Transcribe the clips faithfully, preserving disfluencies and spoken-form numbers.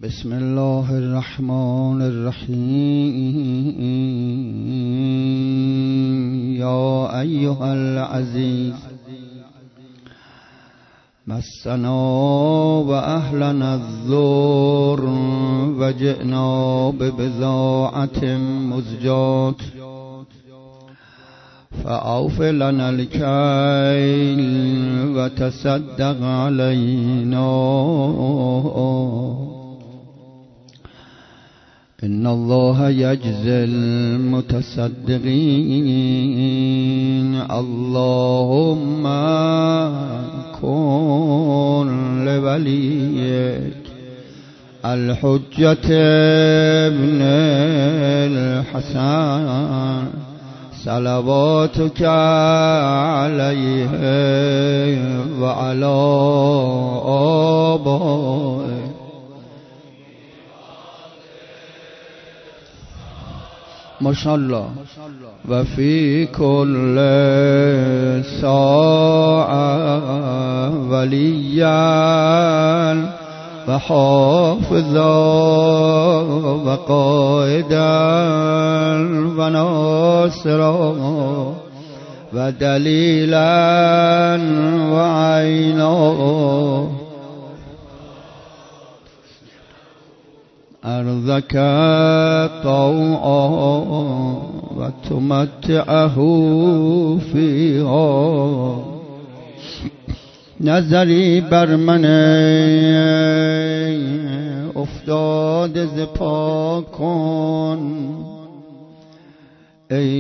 بسم الله الرحمن الرحیم. یا ایها العزیز مسنا و اهلنا الضر و جئنا ببضاعة مزجاة فأوف لنا الكيل وتصدق علينا إن الله يجزي المتصدقين. اللهم كن لوليك الحجة ابن الحسن صلواتك عليه وعلى آبائه ماشاءالله و فی کل ساعة ولیا و حافظا و قائدا و ناصرا و دلیلا و عینا أرضك طوعا وتمتعه فيها. نظری بر من افتاده ز پا کن ای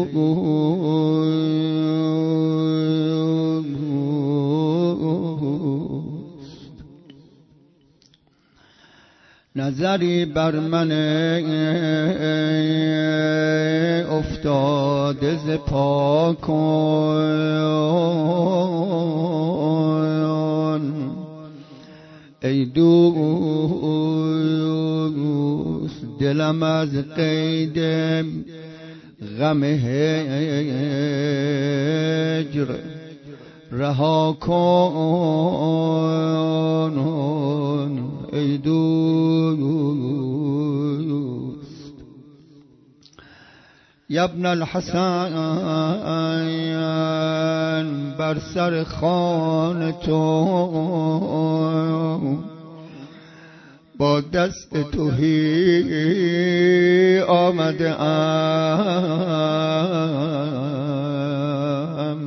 دوست. نظری بر من افتاده ز پا کن ای دوست. دلم از قید غم هجر رها کن ای دوست. یا ابن الحسن بر سر خوان تو با دست تهی آمده ام.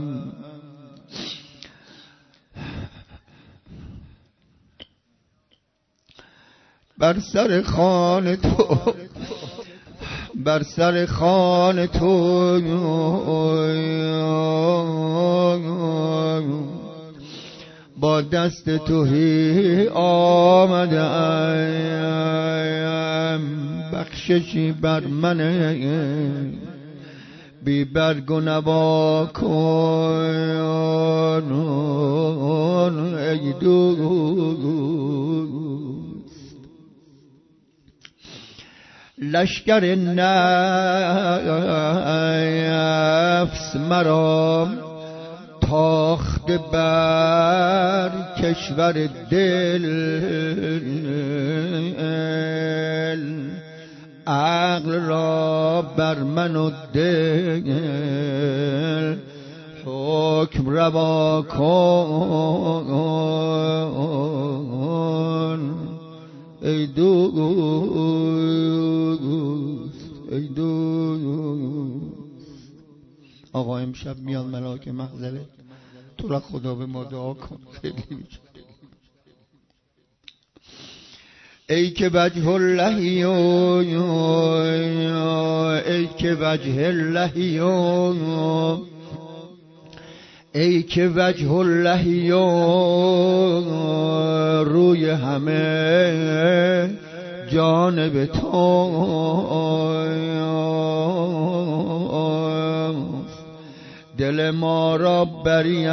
بر سر خوان تو بر سر خوان تو با دست تهی آمده ام. بخششی بر من بی برگ و نوا کن ای دوست. لشکر نفس مرا تاخته بر کشور دل. عقل را بر من و دل حکم روا کن ای دوست ای دوست. آقا امشب میاد ملاک مغزله تو را خدا به ما دعا کن. خیلی ای که وجه الله ای که وجه الله ای که وجه الله روی همه جانب تو. دل ما را بری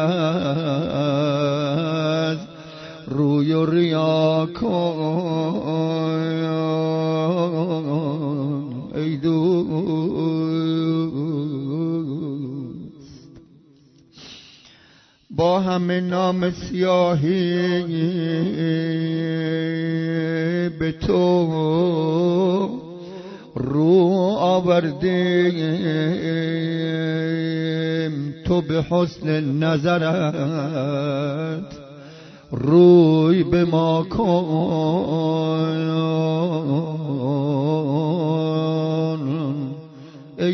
از روی و ریا کن ای دوست. با همه نام سیاهی به تو رو آوردیم، تو به حسن نظرت روی به ما کن ای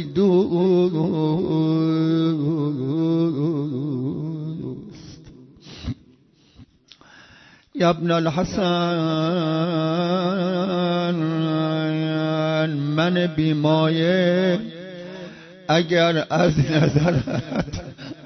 دوست. یا ابن الحسن من بیمایه اگر از نظرت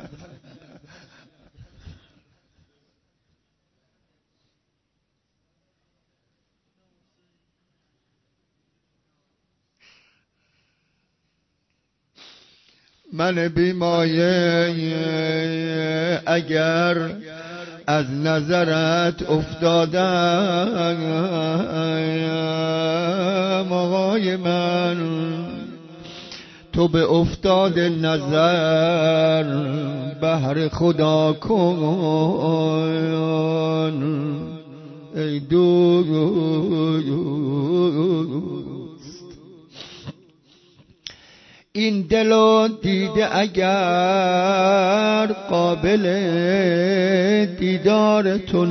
من بیمایه اگر از نظرت افتادم آقای من، تو به افتاد نظر بهر خدا کن ای دوست. این دل و دیده اگر قابل دیدار تو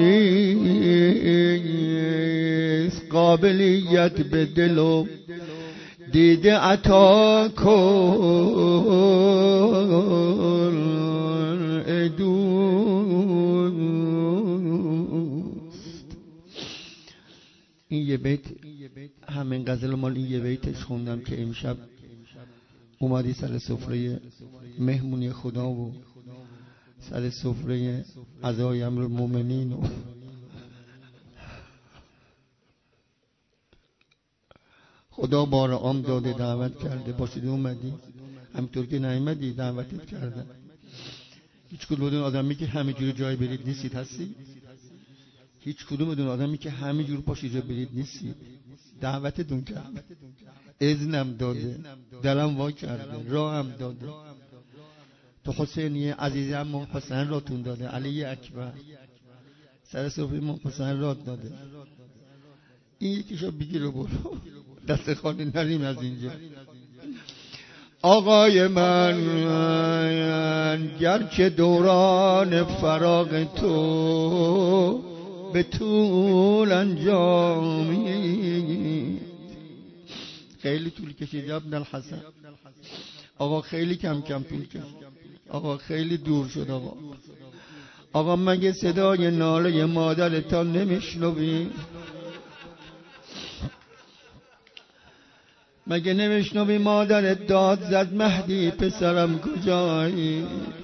نیست، قابلیت به دل و دیده عطا کن ای دوست. این یه بیت، همین غزل مال این یه بیتش خوندم که امشب اومدی سر سفره مهمونی خدا و سر سفره عزای امر المومنین و خدا بار عام داده دعوت کرده، باشید اومدی، همینطور که نیومدی دعوتت کرده. هیچ کدوم آدمی که همینجوری جای برید نیستید هستی؟ هیچ کدوم آدمی که همینجور پاشید جای برید نیستید. دعوتتون کرده، اذنم داده، دلم وا کرده، راهم داده. تو حسینی عزیزم حسین راتون داده، علی اکبر سر سفره حسین رات داده. این یکیشو بگیر و برو، دست خالی نریم از اینجا. آقای من گرچه دوران فراغ تو به طول انجامی، خیلی طول کشید ابن الحسن آقا، خیلی کم کم طول کشید آقا، خیلی دور شد آقا. آقا مگه صدای ناله مادرتان نمیشنوی؟ مگه نمیشنوی مادرت داد زد مهدی پسرم کجایی؟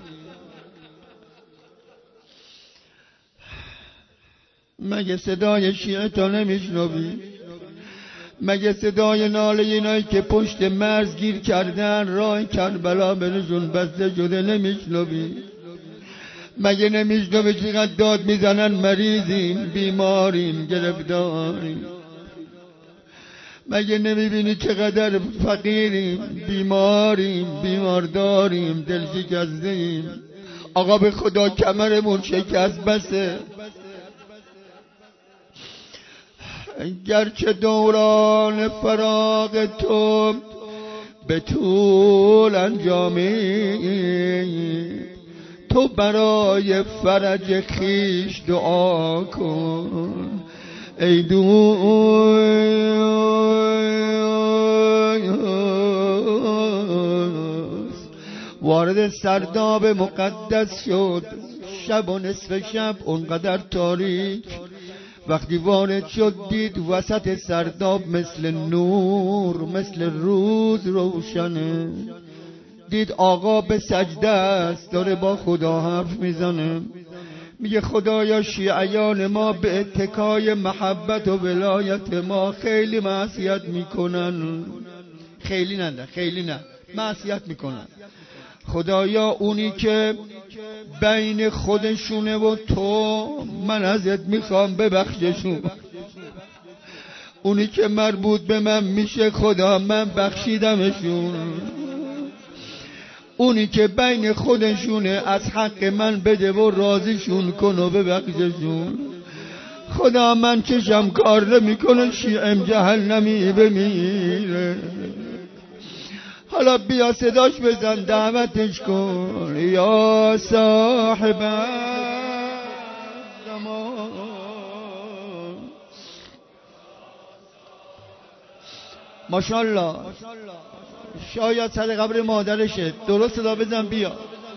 مگه صدای شیعتو نمیشنوی؟ مگه صدای ناله اینایی که پشت مرز گیر کردن راه کربلا بهشون بسته شده نمیشنوی؟ مگه نمیشنوی چقدر داد میزنن مریضیم، بیماریم، گرفتاریم؟ مگه نمیبینی چقدر فقیریم، بیماریم، بیمارداریم، دل شکسته‌ایم؟ آقا به خدا کمرمون شکست بسه. گرچه دوران فراغ تو به طول انجامی، تو برای فرج خیش دعا کن ای دوست. وارد سرداب مقدس شد، شب و نصف شب اونقدر تاریک، وقتی وارد شد دید وسط سرداب مثل نور، مثل روز روشنه. دید آقا به سجده است، داره با خدا حرف میزنه، میگه خدایا شیعیان ما به اتکای محبت و ولایت ما خیلی معصیت میکنن. خیلی نه خیلی نه معصیت میکنن. خدایا اونی که بین خودشونه و تو، من ازت میخوام ببخششون. اونی که مربوط به من میشه خدا من بخشیدمشون. اونی که بین خودشونه از حق من بده و راضیشون کن و ببخششون. خدا من چشم کار نمیکنه شیعم جهنمی بمیره. حالا بیا صداش بزن دعوتش کن یا صاحب زمان. ماشاءالله شاید سر قبر مادرشه. درست صدا بزن بیا.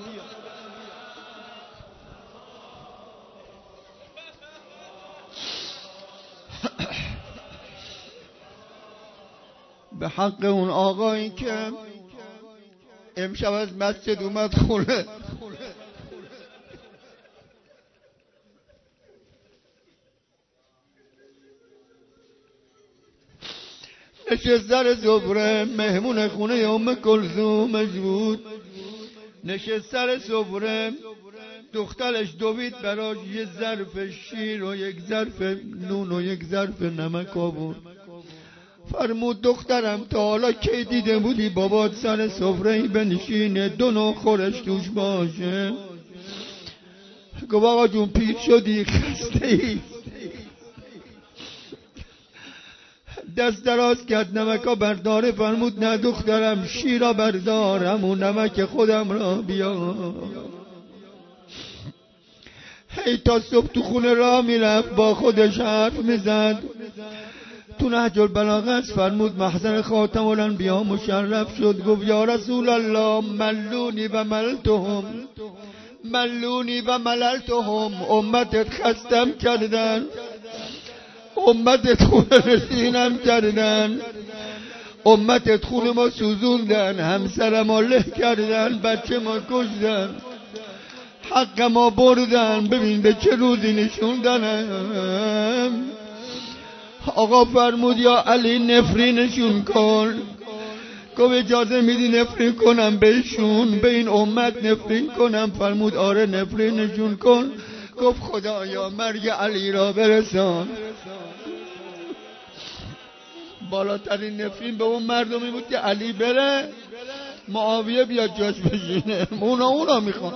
به حق اون آقایی که امشب از مسجد اومد خونه، نشست در سفره، مهمون خونه ام کلثومش بود، نشست سر سفره، دخترش دوید براش یه ظرف شیر و یک ظرف نون و یک ظرف نمک آورد. فرمود دخترم تا حالا کی دیده بودی بابات سر سفره‌ای بنشینه دو نوع خورش توش باشه؟ گفت آقا جون پیر شدی، خسته ای. دست دراز کرد نمکا برداره. فرمود نه دخترم شیرا بردارم و نمک خودم را بیا. هی تا صبح تو خونه را میرفت با خودش حرف میزد. تو نهج البلاغه است فرمود محضر خاتم الانبیا مشرف شد. گفت یا رسول الله ملونی و ملتهم، ملونی و مللتهم. امتت خستم کردن، امتت خونه رسینم کردن، امتت خونه ما سوزوندن، همسر ما له کردن، بچه ما کشدن، حق ما بردن. ببین به چه روزی نشوندنم. آقا فرمود یا علی نفرینشون کن. گفت اجازه میدی نفرین کنم بهشون، به این امت نفرین کنم؟ فرمود آره نفرینشون کن. گفت خدایا مرگ علی را برسان. بالاترین نفرین به اون مردمی بود که علی بره، معاویه بیاد جاش بشینه. اونا اونا میخوان.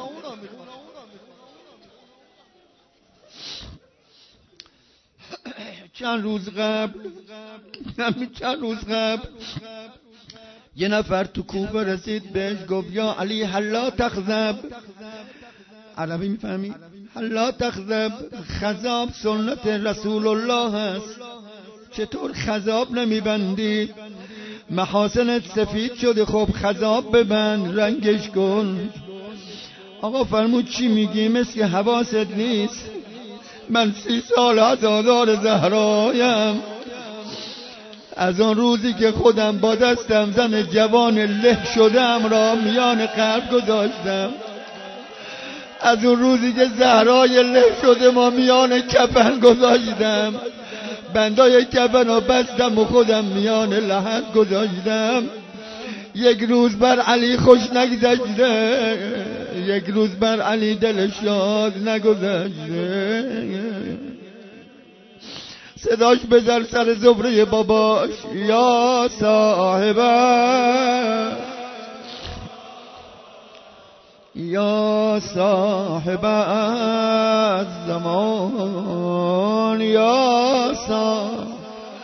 چند روز قبل همین چند روز قبل یه نفر تو کوفه رسید بهش گفت یا علی حلا تخذب. عربی میفهمی؟ حلا تخذب، خذاب سنت رسول الله هست، چطور خذاب نمیبندی؟ محاسنت سفید شده، خب خذاب ببند، رنگش کن. آقا فرمود چی میگی؟ مثل حواست نیست. من سی سال عزادار زهرایم. از آن روزی که خودم با دستم زن جوان له شدم را میان قلب گذاشتم، از اون روزی که زهرای له شده ما میان کفن گذاشتم، بندای کفن رو بستم و خودم میان لحد گذاشتم. یک روز بر علی خوش نگذشته، یک روز بر علی دلش شاد نگذشته. صداش بزر سر زفره باباش یا صاحبه، یا صاحب الزمان، یا صاحب.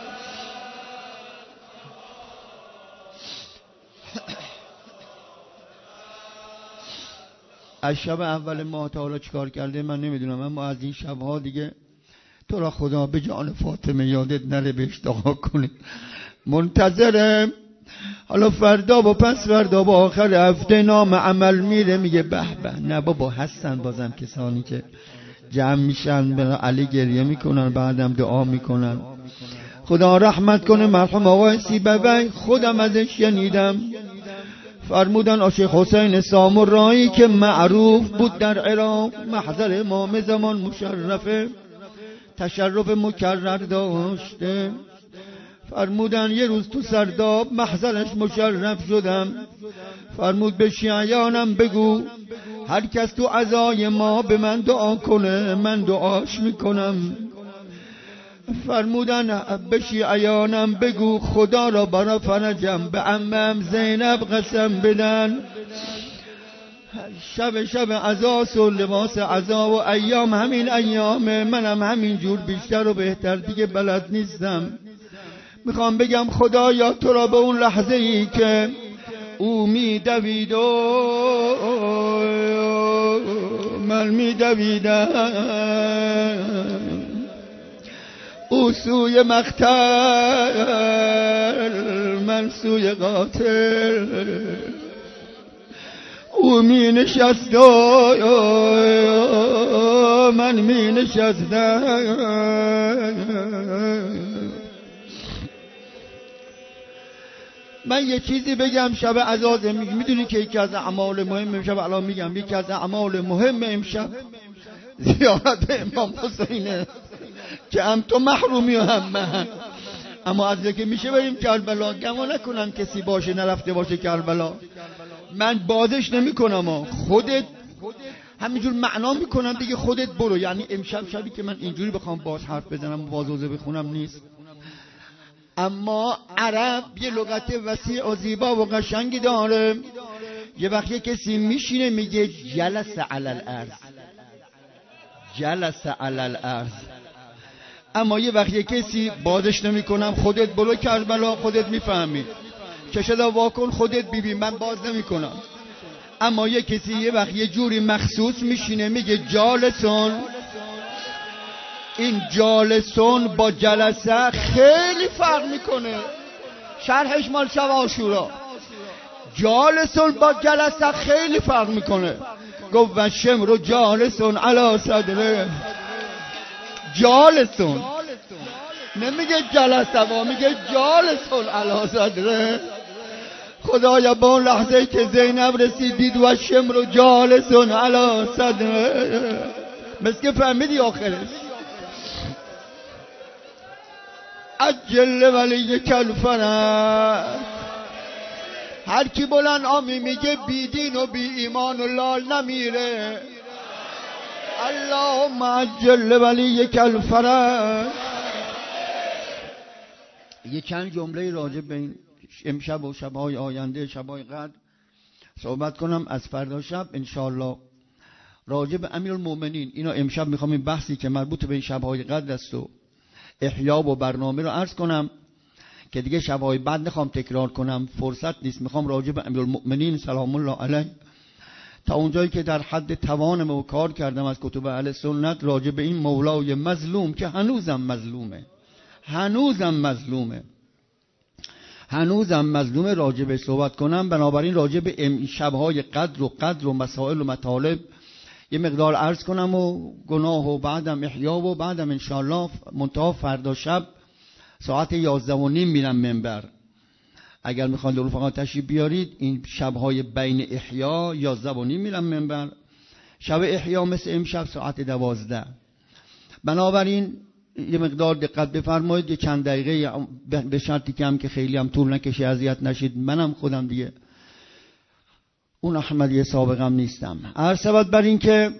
از شب اول ماه تا حالا چیکار کرده من نمیدونم، اما از این شبها دیگه تو را خدا به جان فاطمه یادت نره بهش دعا کنی. منتظرم. حالا فردا و پس فردا با آخر هفته نام عمل میره، میگه به به. نه بابا هستن بازم کسانی که جمع میشن برای علی گریه میکنن، بعدم دعا میکنن. خدا رحمت کنه مرحوم آقای سیبوی. خودم ازش شنیدم فرمودن آشیخ حسین سامورایی که معروف بود در عراق، محضر امام زمان مشرفه، تشرف مکرر داشته. فرمودن یه روز تو سرداب محضرش مشرف شدم. فرمود به شیعیانم بگو هر کس تو عزای ما به من دعا کنه من دعاش میکنم. فرمودن به شیعیانم بگو خدا را برا فرجم به عمم زینب قسم بدن. شب شب عزاست و لباس عزا و ایام همین ایامه، منم همین جور بیشتر و بهتر دیگه بلد نیستم. میخوام بگم خدایا تو را به اون لحظه ای که او میدوید و من میدویدم، او سوی مقتل من سوی قاتل، او می نشست و من می نشستم. من یه چیزی بگم شب عزاز. میدونی که یکی از اعمال مهم امشب، الان میگم یکی از اعمال مهم امشب زیارت امام حسینه که هم تو محرومی و هم من. اما از که میشه بریم کربلا، گمان نکنم کسی باشه نرفته باشه کربلا. من بازش نمی کنم، خودت همینجور معنا میکنم دیگه، خودت برو. یعنی امشب شبی که من اینجوری بخوام باز حرف بزنم و بازوزه بخونم نیست. اما عرب یه لغت وسیع و زیبا و قشنگی داره. یه وقتی کسی میشینه میگه جلس علی الارض، جلس علی الارض. اما یه وقتی کسی بازش نمی کنم، خودت برو کربلا، خودت میفهمی، چشدا واکن خودت بیبی، من باز نمی کنم. اما یه کسی یه وقت یه جوری مخصوص میشینه میگه جالسون. این جالسون با جلسه خیلی فرق میکنه. شرحش مال شب عاشورا. جالسون با جلسه خیلی فرق میکنه. گفت و شمر جالسون علی صدره. جالسون نمیگه جلسه، با میگه جالسون علی صدره. خدایا با اون لحظه که زینب رسیدید و شمر جالسون علی صدره، مثل که فهمیدی آخرش. عجل ولی کلفرد. هر کی بلند آمی میگه بی دین و بی ایمان و لال نمیره. اللهم عجل ولی کلفرد. یه چند جمله راجع به این امشب و شبهای آینده، شبهای قدر صحبت کنم. از فردا شب انشالله راجع به امیرالمومنین، اینا امشب میخوام این بحثی که مربوط به این شبهای قدر است و احیا و برنامه رو عرض کنم که دیگه شبهای بعد نخوام تکرار کنم، فرصت نیست. میخوام راجع به امیرالمؤمنین سلام الله علیه تا اونجایی که در حد توانم و کار کردم از کتب اهل سنت راجع به این مولای مظلوم که هنوزم مظلومه، هنوزم مظلومه هنوزم مظلومه راجع به صحبت کنم. بنابراین راجع به شبهای قدر و قدر و مسائل و مطالب یه مقدار عرض کنم و گناه و بعدم احیا و بعدم انشالله منتها فردا شب ساعت یازده و نیم میرم منبر. اگر میخوان در رفقا تشریف بیارید این شبهای بین احیا یازده و نیم میرم منبر. شب احیا مثل امشب ساعت دوازده. بنابراین یه مقدار دقت بفرمایید، یه چند دقیقه به شرطی که هم که خیلی هم طول نکشه اذیت نشید. منم خودم دیگه اون احمدی سابقم نیستم. عرض شود بر این که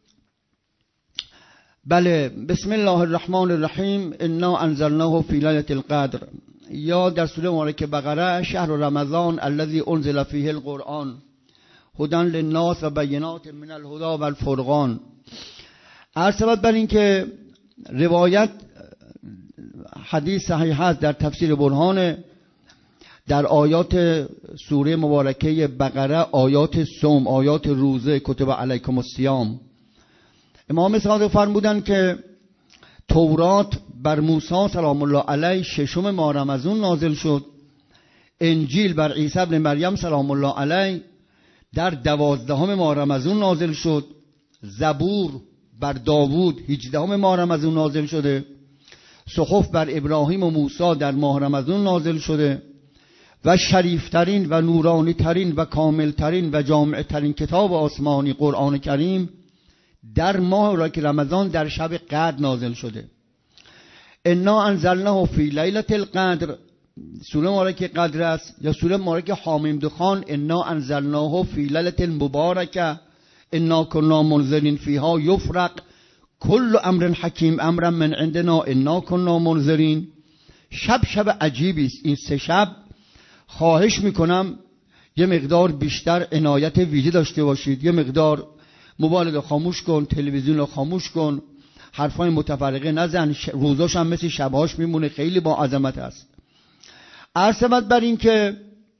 بله، بسم الله الرحمن الرحیم. انا انزلناه فی لیلة القدر. یا در سوره مبارکه بقره شهر رمضان الذی انزل فیه القرآن هدی للناس و بینات من الهدی و الفرقان. عرض شود بر این که روایت حدیث صحیح هست در تفسیر برهان در آیات سوره مبارکه بقره، آیات صوم، آیات روزه، کتب علیکم الصیام. امام صادق فرمودن که تورات بر موسی سلام الله علیه ششم ماه رمضان نازل شد. انجیل بر عیسی ابن مریم سلام الله علیه در دوازدهم ماه رمضان نازل شد. زبور بر داوود هجدهم ماه رمضان نازل شده. صحف بر ابراهیم و موسی در ماه رمضان نازل شده. و شریفترین و نورانی ترین و کامل ترین و جامع ترین کتاب آسمانی قرآن کریم در ماه را که رمضان در شب قدر نازل شده. انا انزلناه فی لیلة القدر، سوره مبارکه قدر است. یا سوره مبارکه حامیم دخان انا انزلناه فی لیلة المبارکه انا کنا منذرین فیها یفرق کل امر حکیم امرا من عندنا انا کنا منذرین. شب شب عجیبی است این سه شب. خواهش میکنم یه مقدار بیشتر عنایت ویژه داشته باشید. یه مقدار موبایل رو خاموش کن، تلویزیون رو خاموش کن، حرفای متفرقه نزن، روزاش هم مثل شبهاش میمونه، خیلی با عظمت است. عرض بر این که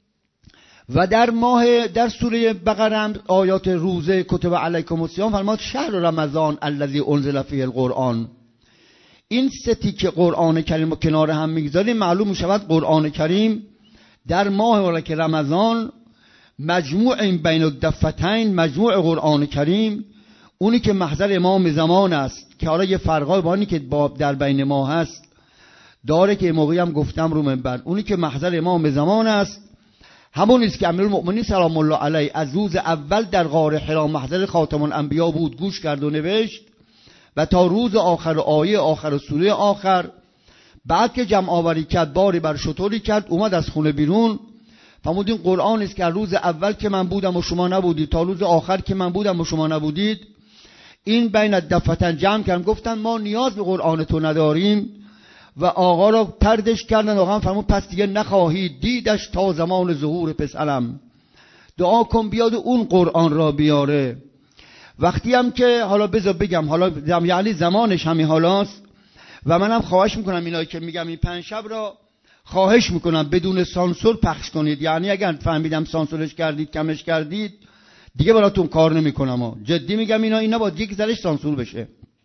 و در ماه در سوره بقره آیات روزه کتب علیکم الصیام فرمود شهر رمضان الذی انزل فیه القرآن. این سه تیکه قرآن کریم رو کنار هم میگذاریم، معلوم میشود قرآن کریم در ماه مبارک رمضان مجموع این بین الدفتین، مجموع قرآن کریم، اونی که محضر امام زمان است که حالا یه فرقای با اونی که در بین ما هست داره که موقعی هم گفتم رو منبر، اونی که محضر امام زمان است همون است که امیرالمؤمنین سلام الله علیه از روز اول در غار حرا محضر خاتم الانبیا بود، گوش کرد و نوشت و تا روز آخر آیه آخر سوره آخر. بعد که جمع آوری کرد، باری بر شطوری کرد، اومد از خونه بیرون، فرمود این قرآن است که روز اول که من بودم و شما نبودید تا روز آخر که من بودم و شما نبودید. این بین الدفتن جمع کردن، گفتن ما نیاز به قرآن تو نداریم و آقا را تردش کردن. آقا فرمود پس دیگه نخواهید دیدش تا زمان ظهور پسرم، دعا کن بیاد اون قرآن را بیاره. وقتی هم که حالا بذار بگم، حالا یعنی زمانش همین حالاست و منم خواهش میکنم اینایی که میگم این پنج شب را خواهش میکنم بدون سانسور پخش کنید. یعنی اگر فهمیدم سانسورش کردید، کمش کردید، دیگه براتون کار نمیکنم. جدی میگم اینا اینا باید یک ذرهش سانسور بشه.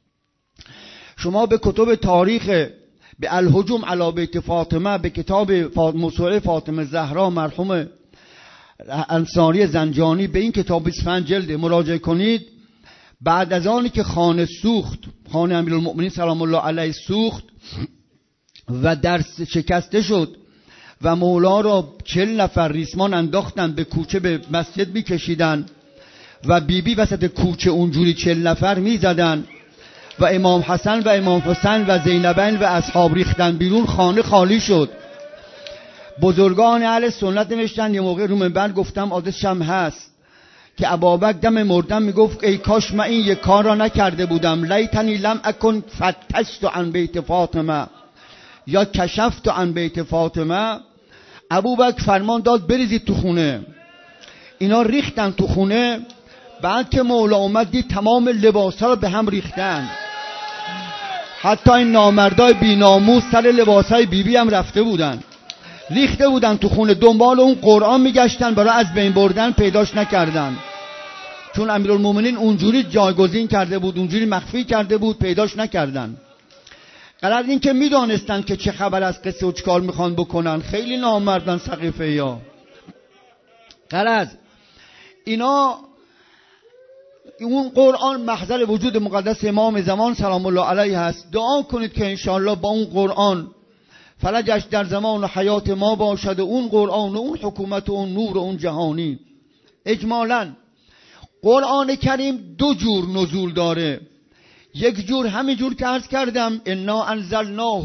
شما به کتب تاریخ، به الهجوم علی بیت فاطمه، به کتاب موسوعه فاطمه زهرا مرحوم انصاری زنجانی، به این کتاب بیست و پنج جلد مراجعه کنید. بعد از آنی که خانه سوخت، خانه امیرالمؤمنین سلام الله علیه سوخت و در شکسته شد و مولا را چل نفر ریسمان انداختن به کوچه به مسجد میکشیدن و بیبی بی وسط کوچه اونجوری چل نفر میزدن و امام حسن و امام حسین و زینبین و اصحاب ریختن بیرون، خانه خالی شد. بزرگان اهل سنت نوشتن، یه موقع رو منبر گفتم آدرسش هم هست که ابابکر دم مردن میگفت ای کاش من این یک کار را نکرده بودم، لیتنی لم اکن فتشت عن بیت فاطمه یا کشفت عن بیت فاطمه. ابوبکر فرمان داد بریزید تو خونه. اینا ریختن تو خونه. بعد که مولا اومد دید تمام لباسا رو به هم ریختن، حتی این نامردای بی‌ناموس سر لباسای بیبی بی هم رفته بودن، ریخته بودن تو خونه. دنبال اون قرآن میگشتن برای از بین بردن، پیداش نکردن، چون امیرالمومنین اونجوری جایگزین کرده بود، اونجوری مخفی کرده بود، پیداش نکردن. قرار این که میدانستن که چه خبر از قصه و چکار میخوان بکنن. خیلی نامردن سقیفه یا قرار اینا. اون قرآن محضر وجود مقدس امام زمان سلام الله علیه هست. دعا کنید که انشاءالله با اون قرآن فرجش در زمان و حیات ما باشد، اون قرآن و اون حکومت و اون نور و اون جهانی. اجمالاً قرآن کریم دو جور نزول داره. یک جور همین جور که عرض کردم انا انزلناه،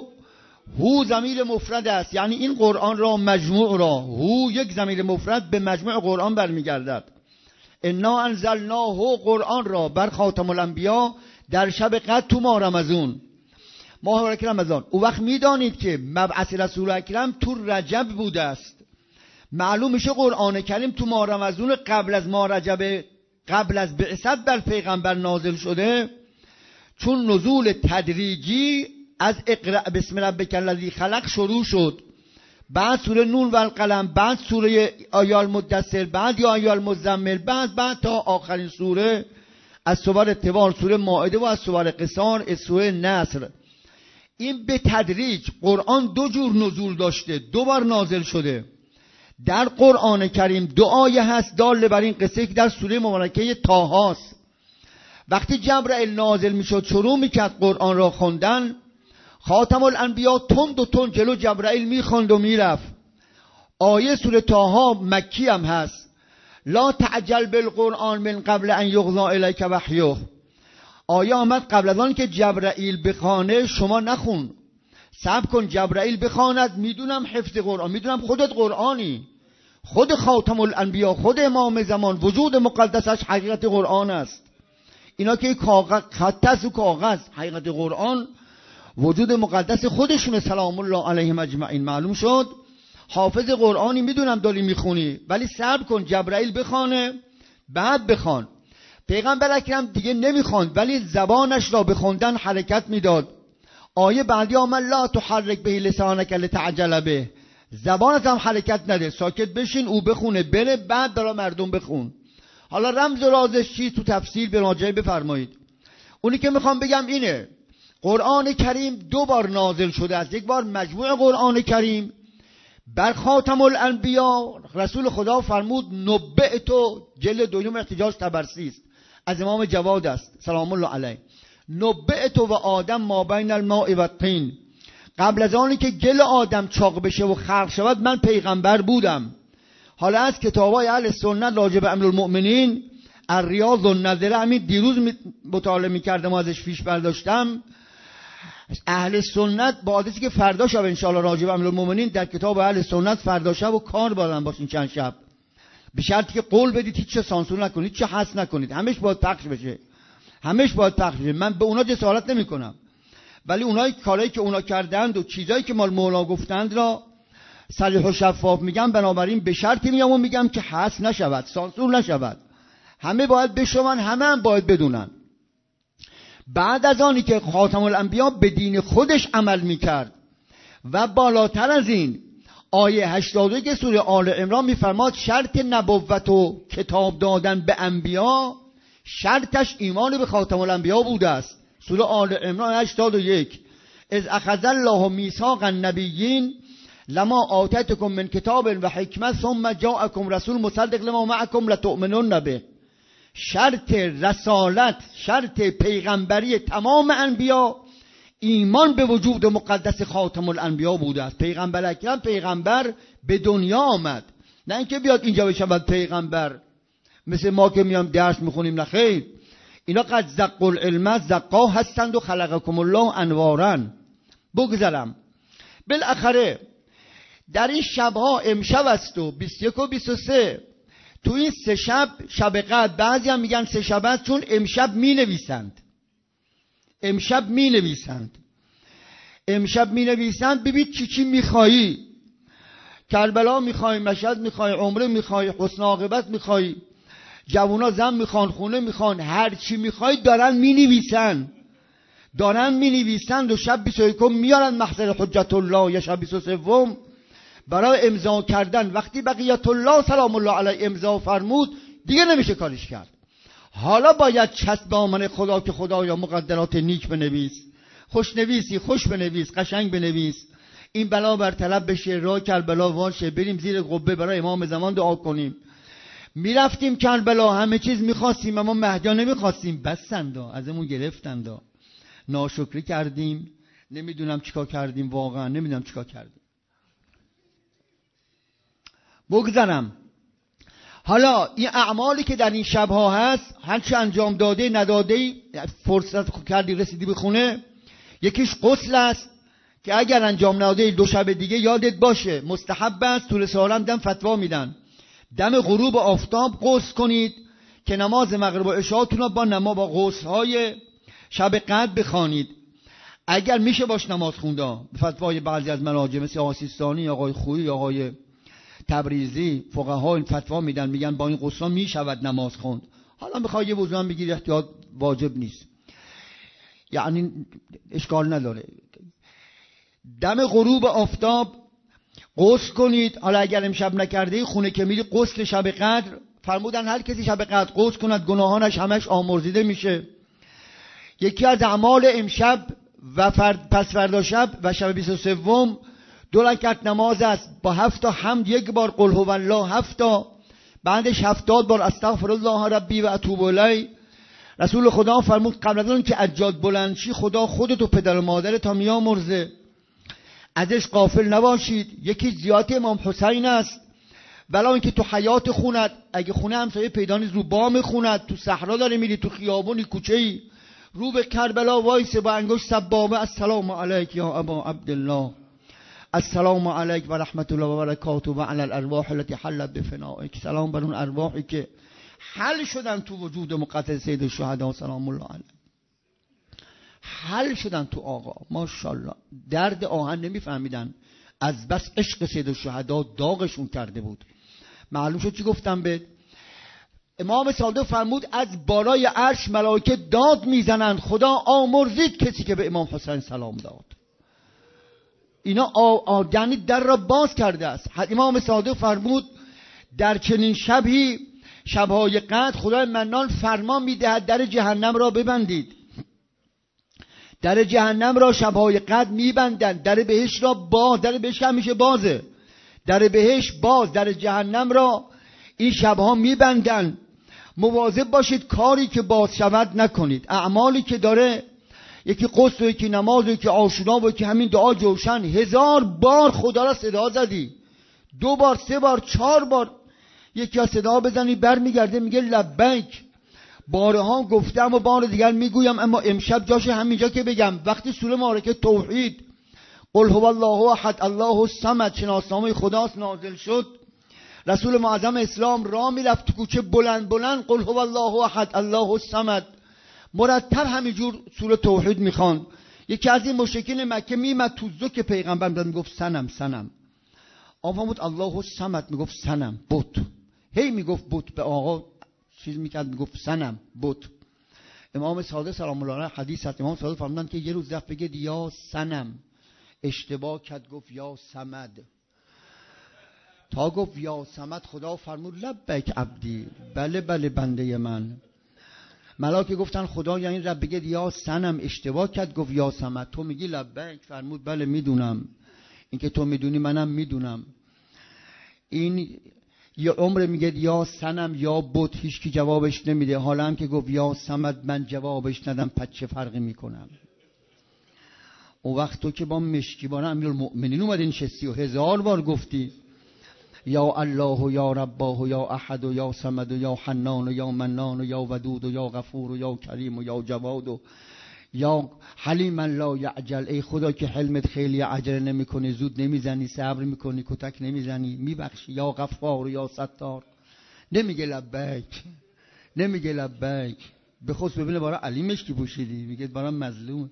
هو ضمیر مفرد است، یعنی این قرآن را مجموع را، هو یک ضمیر مفرد به مجموع قرآن برمیگردد. انا انزلناه قرآن را بر خاتم الانبیا در شب قدر تو ماه رمضان، ماه مبارک رمضان. او وقت میدانید که مبعث رسول اکرم تو رجب بوده است. معلوم میشه قرآن کریم تو ماه رمضان قبل از ماه رجب، قبل از بعثت بر پیغمبر نازل شده، چون نزول تدریجی از اقرأ بسم ربک الذی خلق شروع شد، بعد سوره نون و القلم، بعد سوره آیا المدثر، بعد یا آیا المزمل، بعد بعد تا آخرین سوره از سور طوال، سوره مائده و از سور قصار، سوره نصر. این به تدریج قرآن دو جور نزول داشته، دو بار نازل شده. در قرآن کریم دو آیه هست دال بر این قصه که در سوره مبارکه طه است. وقتی جبرائیل نازل میشد شروع میکرد قرآن را خوندن، خاتم الانبیا تند و تند جلو جبرائیل میخوند و میرفت. آیه سوره طه مکی هم هست، لا تعجل بالقرآن من قبل ان یقضی الیک وحیه. آیه آمد قبل از آن که جبرائیل بخوانه شما نخون، صبر کن جبرائیل بخواند. میدونم حفظ قرآن، میدونم خودت قرآنی، خود خاتم الانبیا، خود امام زمان، وجود مقدسش حقیقت قرآن است. اینا که کاغذ خط است و کاغذ، حقیقت قرآن وجود مقدس خودشون سلام الله علیهم اجمعین معلوم شد. حافظ قرآنی میدونم داری میخونی، ولی صبر کن جبرائیل بخونه بعد بخوان. پیغمبر اکرم دیگه نمیخواند ولی زبانش را به خوندن حرکت میداد. آیه بعدی آمد لا تحرک به لسانک لتعجل به، زبانت هم حرکت نده، ساکت بشین او بخونه بره بعد برای مردم بخون. حالا رمز و رازش چی تو تفسیر به مراجعه بفرمایید. اونی که میخوام بگم اینه قرآن کریم دو بار نازل شده است. یک بار مجموع قرآن کریم بر خاتم الانبیا رسول خدا فرمود نبئتو، جلد دوم احتجاج طبرسی است از امام جواد است سلام الله علیه، نبئتو و آدم ما بین الماء و الطین، قبل از آنی که گل آدم چاق بشه و خلق شود من پیغمبر بودم. حالا از کتابای اهل سنت راجع به امر المؤمنین الریاض النظره، همین دیروز مطالعه می‌کردم و ازش فیش برداشتم. اهل سنت با عادتی که فردا شب ان شاء الله راجع به امر المؤمنین در کتاب اهل سنت فردا شب و کار بردن باشین چند شب، به شرطی که قول بدید هیچ چه سانسور نکنید، چه حذف نکنید، همش باید پخش بشه، همش باید پخش بشه. من به اونا جسارت نمی‌کنم، ولی اونایی کارهایی که اونا کردند و چیزایی که مال مولا گفتند را صریح و شفاف میگم. بنابراین به شرطی میام و میگم که حذف نشود، سانسور نشود، همه باید بشنون، همه هم باید بدونن. بعد از آنی که خاتم الانبیا به دین خودش عمل میکرد و بالاتر از این آیه هشتاد و یک سوره آل عمران میفرماد شرط نبوت و کتاب دادن به انبیا شرطش ایمان به خاتم الانبیا بوده است. سوره آل عمران هشتاد و یک اذ اخذ الله میثاق النبیین لما آتیتکم من کتاب و حکمت ثم جاءکم رسول مصدق لما معکم لتؤمنون به. شرط رسالت، شرط پیغمبری تمام انبیا ایمان به وجود مقدس خاتم الانبیا بوده است. پیغمبر اکرم پیغمبر به دنیا آمد، نه اینکه بیاد اینجا بشود پیغمبر مثل ما که میام درس میخونیم، نه خیر، اینا قد زق العلم زقا هستند و خلقکم الله انوارا. بگذرم بالاخره در این شبها امشب است و بیست و یک و بیست و سه، تو این سه شب شب قدر، بعضی هم میگن سه شب است چون امشب می نویسند، امشب می نویسند امشب می نویسند ببین چی چی میخوایی، کربلا میخوای، مشهد میخوای، عمره میخوای، حسن عاقبت میخوای، جوونا زن میخوان، خونه میخوان، هر چی میخوای دارن می نویسن دارن می نویسند و شب بیست و یک میارن محضر حجت الله یا شب بیست و سه برای امضا کردن. وقتی بقیت الله سلام الله علیه امضا فرمود دیگه نمیشه کارش کرد. حالا باید چسب دامن خدا که خدایا مقدرات نیک بنویس، خوش نویسی، خوش بنویس، قشنگ بنویس، این بلا برطرف بشه، راه کربلا واشه، بریم زیر قبه برای امام زمان دعا کنیم. میرفتیم کربلا همه چیز میخواستیم اما مهدی نمیخواستیم، بسندا ازمون گرفتندا، ناشکری کردیم، نمیدونم چیکار کردیم، واقعا نمیدونم چیکار کردیم. بگذارم حالا این اعمالی که در این شبها هست، هرچی انجام داده نداده فرصت کردی رسیدی به خونه، یکیش غسل است که اگر انجام نداده دو شب دیگه یادت باشه مستحب است. طول سالم دم فتوا میدن دم غروب آفتاب غسل کنید که نماز مغرب و عشاتون رو با نما با غسل های شب قدر بخوانید. اگر میشه باش نماز خونده، فتوای بعضی از مراجع مثل آقای سیستانی، آقای خویی، آقای تبریزی، فقها این فتوا میدن، میگن با این غسل میشود نماز خوند. حالا میخوای یه وضو هم بگیری احتیاط واجب نیست، یعنی اشکال نداره. دم غروب آفتاب غسل کنید. حالا اگر امشب نکرده خونه که میری غسل شب قدر فرمودن هر کسی شب قدر غسل کند گناهانش همش آمرزیده میشه. یکی از اعمال امشب و فرد پس فردا شب و شب بیست و سه دو رکعت نماز است با هفت تا حمد، یک بار قل هو الله هفت تا، بعدش هفتاد بار استغفر الله ربی و اتوب الیه. رسول خدا فرمود قبل از اون که اجاد بلند شی خدا خودت و پدر و مادرت تا میامرزه، ازش غافل نباشید. یکی زیارت امام حسین است، ولی اینکه تو حیات خونت، اگه خونه همسایه پیدا نیست رو بام خونت، تو صحرا داره میری، تو خیابونی کوچه‌ای، رو به کربلا وایسه با انگشت سبابه السلام علیک یا ابا عبدالله، السلام علیک و رحمت الله و برکاته و علی الارواح التي حلت بفنائک، سلام بر اون ارواحی که حل شدن تو وجود مقدس سید الشهدا سلام الله علیه، حل شدن تو آقا. ماشاءالله درد آهن نمیفهمیدن، از بس عشق سید الشهدا داغشون کرده بود. معلوم شد چی گفتم به امام صادق فرمود از بالای عرش ملائکه داد میزنند خدا آمرزید کسی که به امام حسین سلام داد. اینا آدمی در را باز کرده است. امام صادق فرمود در چنین شبی، شبهای قدر، خدای منان فرمان میدهد در جهنم را ببندید. در جهنم را شبهای قدر میبندند، در بهشت را باز، در بهشت همیشه بازه، در بهشت باز، در جهنم را این شبها میبندند. مواظب باشید کاری که باز شود نکنید. اعمالی که داره، یکی قصد و یکی نماز و یکی عاشورا و یکی همین دعا جوشن، هزار بار خدا را صدا زدی، دو بار سه بار چهار بار یکی از صدا بزنی بر میگرده میگه لبیک. بارها گفتم و بار دیگر میگویم، اما امشب جاش همینجا که بگم. وقتی سوره مبارکه توحید قل هو الله احد الله الصمد شناسنامه خداست نازل شد، رسول معظم اسلام راه میرفت تو کوچه بلند بلند قل هو الله احد الله الصمد مرتب همینجور سوره توحید میخواند. یکی از این مشرکین مکه میمد تو زو که پیغمبر میاد میگفت سنم سنم. آقا بود الله الصمد میگفت سنم بت. هی میگفت بت، به آقا چیز میکرد میگفت سنم بت. امام صادق سلام الله علیه حدیث هست، امام صادق فرمودن که یه روز رفت بگه یا سنم، اشتباه کرد گفت یا صمد. تا گفت یا صمد خدا فرمود لبیک عبدی، بله بله بنده من. ملائکه گفتن خدا یعنی رب بگه یا سنم، اشتباه کرد گفت یا صمد، تو میگی لبیک؟ فرمود بله میدونم، این که تو میدونی منم میدونم. این یه عمر میگه یا سنم یا بت، هیچ کی جوابش نمیده. حالا هم که گفت یا صمد من جوابش ندم، پس چه فرقی میکنم؟ اون وقت تو که با مشکیبانه امیرالمؤمنین اومدی نشستی و هزار بار گفتی یا الله و یا رباه و یا احد و یا صمد و یا حنان و یا منان و یا ودود و یا غفور و یا کریم و یا جواد و یا حلیم لا یعجل. ای خدا که حلمت خیلی عجله نمیکنی، زود نمیزنی، صبر میکنی، کتک نمیزنی، میبخشی. یا غفار و یا ستار. نمیگه لبیک، نمیگه لبیک. به خود ببینه برای علیمش کی پوشیدی، میگه برای مظلوم.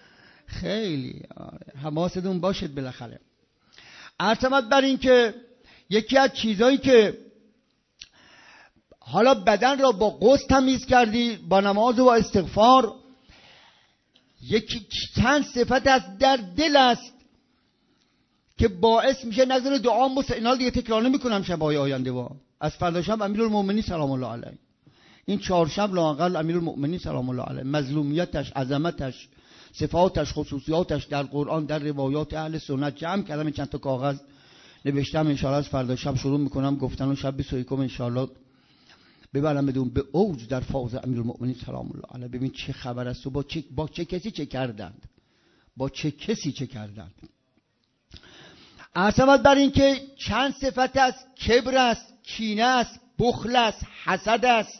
خیلی حواستون باشد. بالاخره ارتباط بر این که یکی از چیزایی که حالا بدن را با غسل تمیز کردی، با نماز و با استغفار، یکی چند صفت از در دل است که باعث میشه نظر دعا مست. اینا دیگه تکرار نمیکنم شبای آینده با از فردا شب امیرالمومنین سلام الله علیه، این چهار شب لااقل امیرالمومنین سلام الله علیه، مظلومیتش، عظمتش، صفاتش، خصوصیاتش در قرآن، در روایات اهل سنت جمع کردم، چند تا کاغذ نوشتم. ان شاءالله از فردا شب شروع میکنم گفتن و شب بیست و یکم ان شاءالله ببرم بدون به اوج در فاز امیرالمؤمنین سلام الله علیه. ببین چه خبر است و با چه با چه کسی چه کردند، با چه کسی چه کردند. عصبت بر این که چند صفت است: کبر است، کینه است، بخل است، حسد است،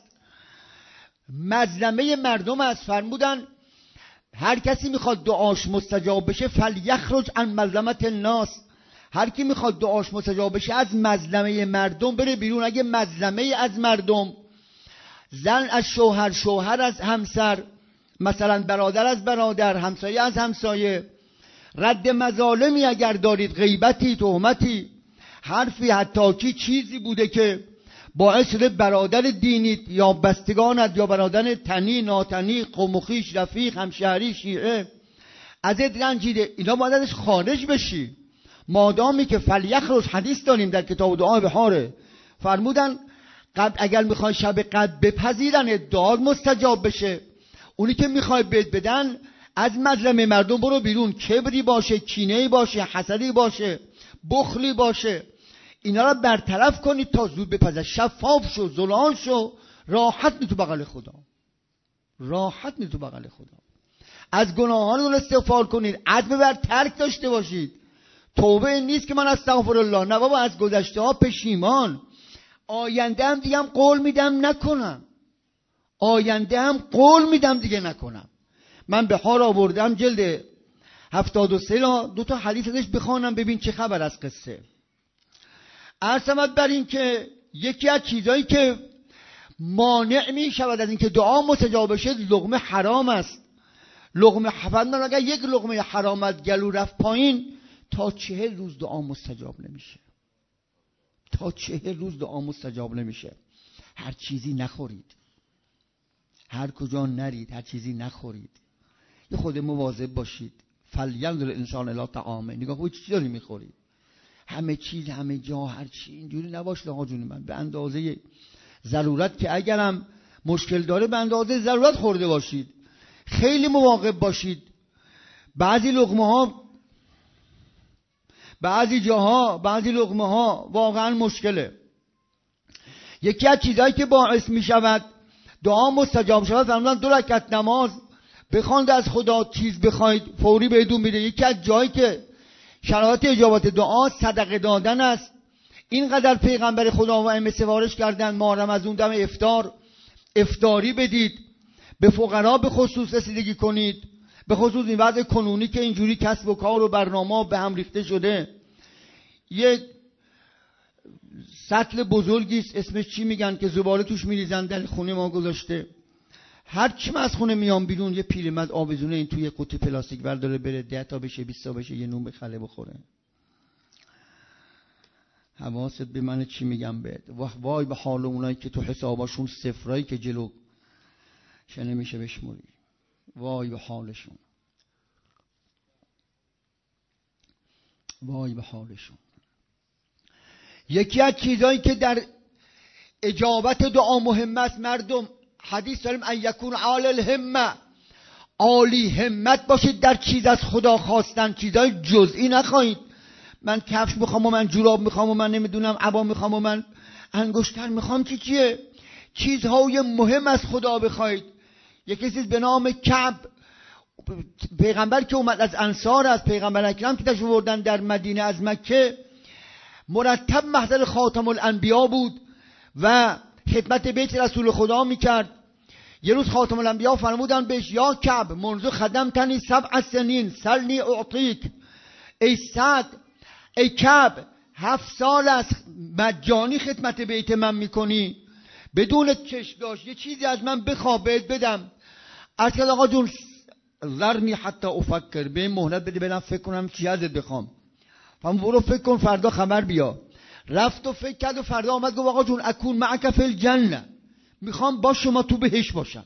مظلمه مردم است. فرمودن هر کسی میخواد دعاش مستجاب بشه فلیخرج عن مظلمت الناس، هر کی میخواد دعاش مستجاب بشه از مظلمه مردم بره بیرون. اگه مظلمه از مردم، زن از شوهر، شوهر از همسر، مثلا برادر از برادر، همسایه از همسایه، رد مظالمی اگر دارید، غیبتی، تهمتی، حرفی، حتی کی چیزی بوده که باعث شده برادر دینیت یا بستگانت یا برادر تنی، ناتنی، قوم و خویش، رفیق، همشهری، شیعه ازت رنجیده، اینا باید ازش خارج بشی. مادامی که فلیخرج، حدیث داریم در کتاب دعا بهاره، فرمودن قبل اگر میخوای شب قدر بپذیرن دعا مستجاب بشه، اونی که میخوای بد بدن از مظلمه مردم برو بیرون. کبری باشه، کینه‌ای باشه، حسدی باشه، بخلی باشه، اینا را برطرف کنید تا زود بپذیر. شفاف شو، زلال شو، راحت می تو بغل خدا، راحت می تو بغل خدا. از گناهانتون استغفار کنید، عزم بر ترک داشته باشید. توبه این نیست که من استغفر الله، نه بابا، از گذشته ها پشیمان. آینده هم دیگه هم قول میدم نکنم، آینده هم قول میدم دیگه نکنم. من بهار آوردم جلد هفتاد و سه را دو تا حدیث ازش بخوانم ببین چه خبر از قصه. عرضمت بر این که یکی از چیزایی که مانع می شود از این که دعا مستجاب بشه لقمه حرام است. لقمه حرام، اگر یک لقمه حرام از گلو رفت پایین تا چهل روز دعا مستجاب نمیشه. تا چهل روز دعا مستجاب نمیشه. هر چیزی نخورید، هر کجا نرید، هر چیزی نخورید. یه خود مواظب باشید. فلینظر انسان الی طعامه. نگاه کنید چی داری میخورید. همه چیز همه جا هر چی اینجوری نباشه آقا جون من. به اندازه ضرورت، که اگرم مشکل داره به اندازه ضرورت خورده باشید. خیلی مواظب باشید. بعضی لقمه ها بعضی جاها بعضی لقمه ها واقعا مشکله. یکی از چیزایی که باعث می شود دعا مستجاب شود، فرمودن دو رکعت نماز بخواند از خدا چیز بخواید فوری بهتون میده. یکی از جایی که شرایط اجابت دعا صدقه دادن است. اینقدر پیغمبر خدا و ائمه سفارش کردن محرم از اون دم افطار افطاری بدید، به فقرا به خصوص رسیدگی کنید، به خصوص این وضع کنونی که اینجوری کسب و کار و برنامه به هم ریخته شده. یک سطل بزرگی است، اسمش چی میگن، که زباله توش میریزن، در خونه ما گذاشته. هر چی من از خونه میام بیرون یه پیرمرد آویزونه این توی قوطی پلاستیک برداره بره، ده تا بشه بیست تا بشه یه نون بخله بخوره. حواست به من چی میگم بهت. وای به حال اونایی که تو حساباشون صفرایی که جلو شه نمیشه بشموری. وای به حالشون، وای به حالشون. یکی از چیزایی که در اجابت دعا مهم است، مردم حدیث داریم ان یکون عالی الهمه، عالی همت باشید در چیز از خدا خواستن. چیزای جزئی نخواهید. من کفش میخوام و من جوراب میخوام و من نمیدونم عبا میخوام و من انگشتر میخوام، چی چیه؟ چیزهای مهم از خدا بخواید. یکی چیز به نام کعب، پیغمبر که اومد از انصار، از پیغمبر اکرم که تشریف آوردن در مدینه از مکه، مرتب محضر خاتم الانبیا بود و خدمت بیت رسول خدا میکرد. یه روز خاتم الانبیا فرمودن بهش یا کعب منذ خدمتنی سبع سنین سلنی اعطیک. ای سعد، ای کعب، هفت سال از مجانی خدمت بیت من میکنی، بدون چشم داشت یه چیزی از من بخواه بهت بدم. عرض کرد آقا جون ذرنی حتی افکر، به مهلت بده برم فکر کنم چی ازت بخوام. فهم برو فکر کن فردا خبر بیا. رفت و فکر کرد و فردا آمد گفت آقا جون اکون معک فی الجنه، میخوام با شما تو بهشت باشم.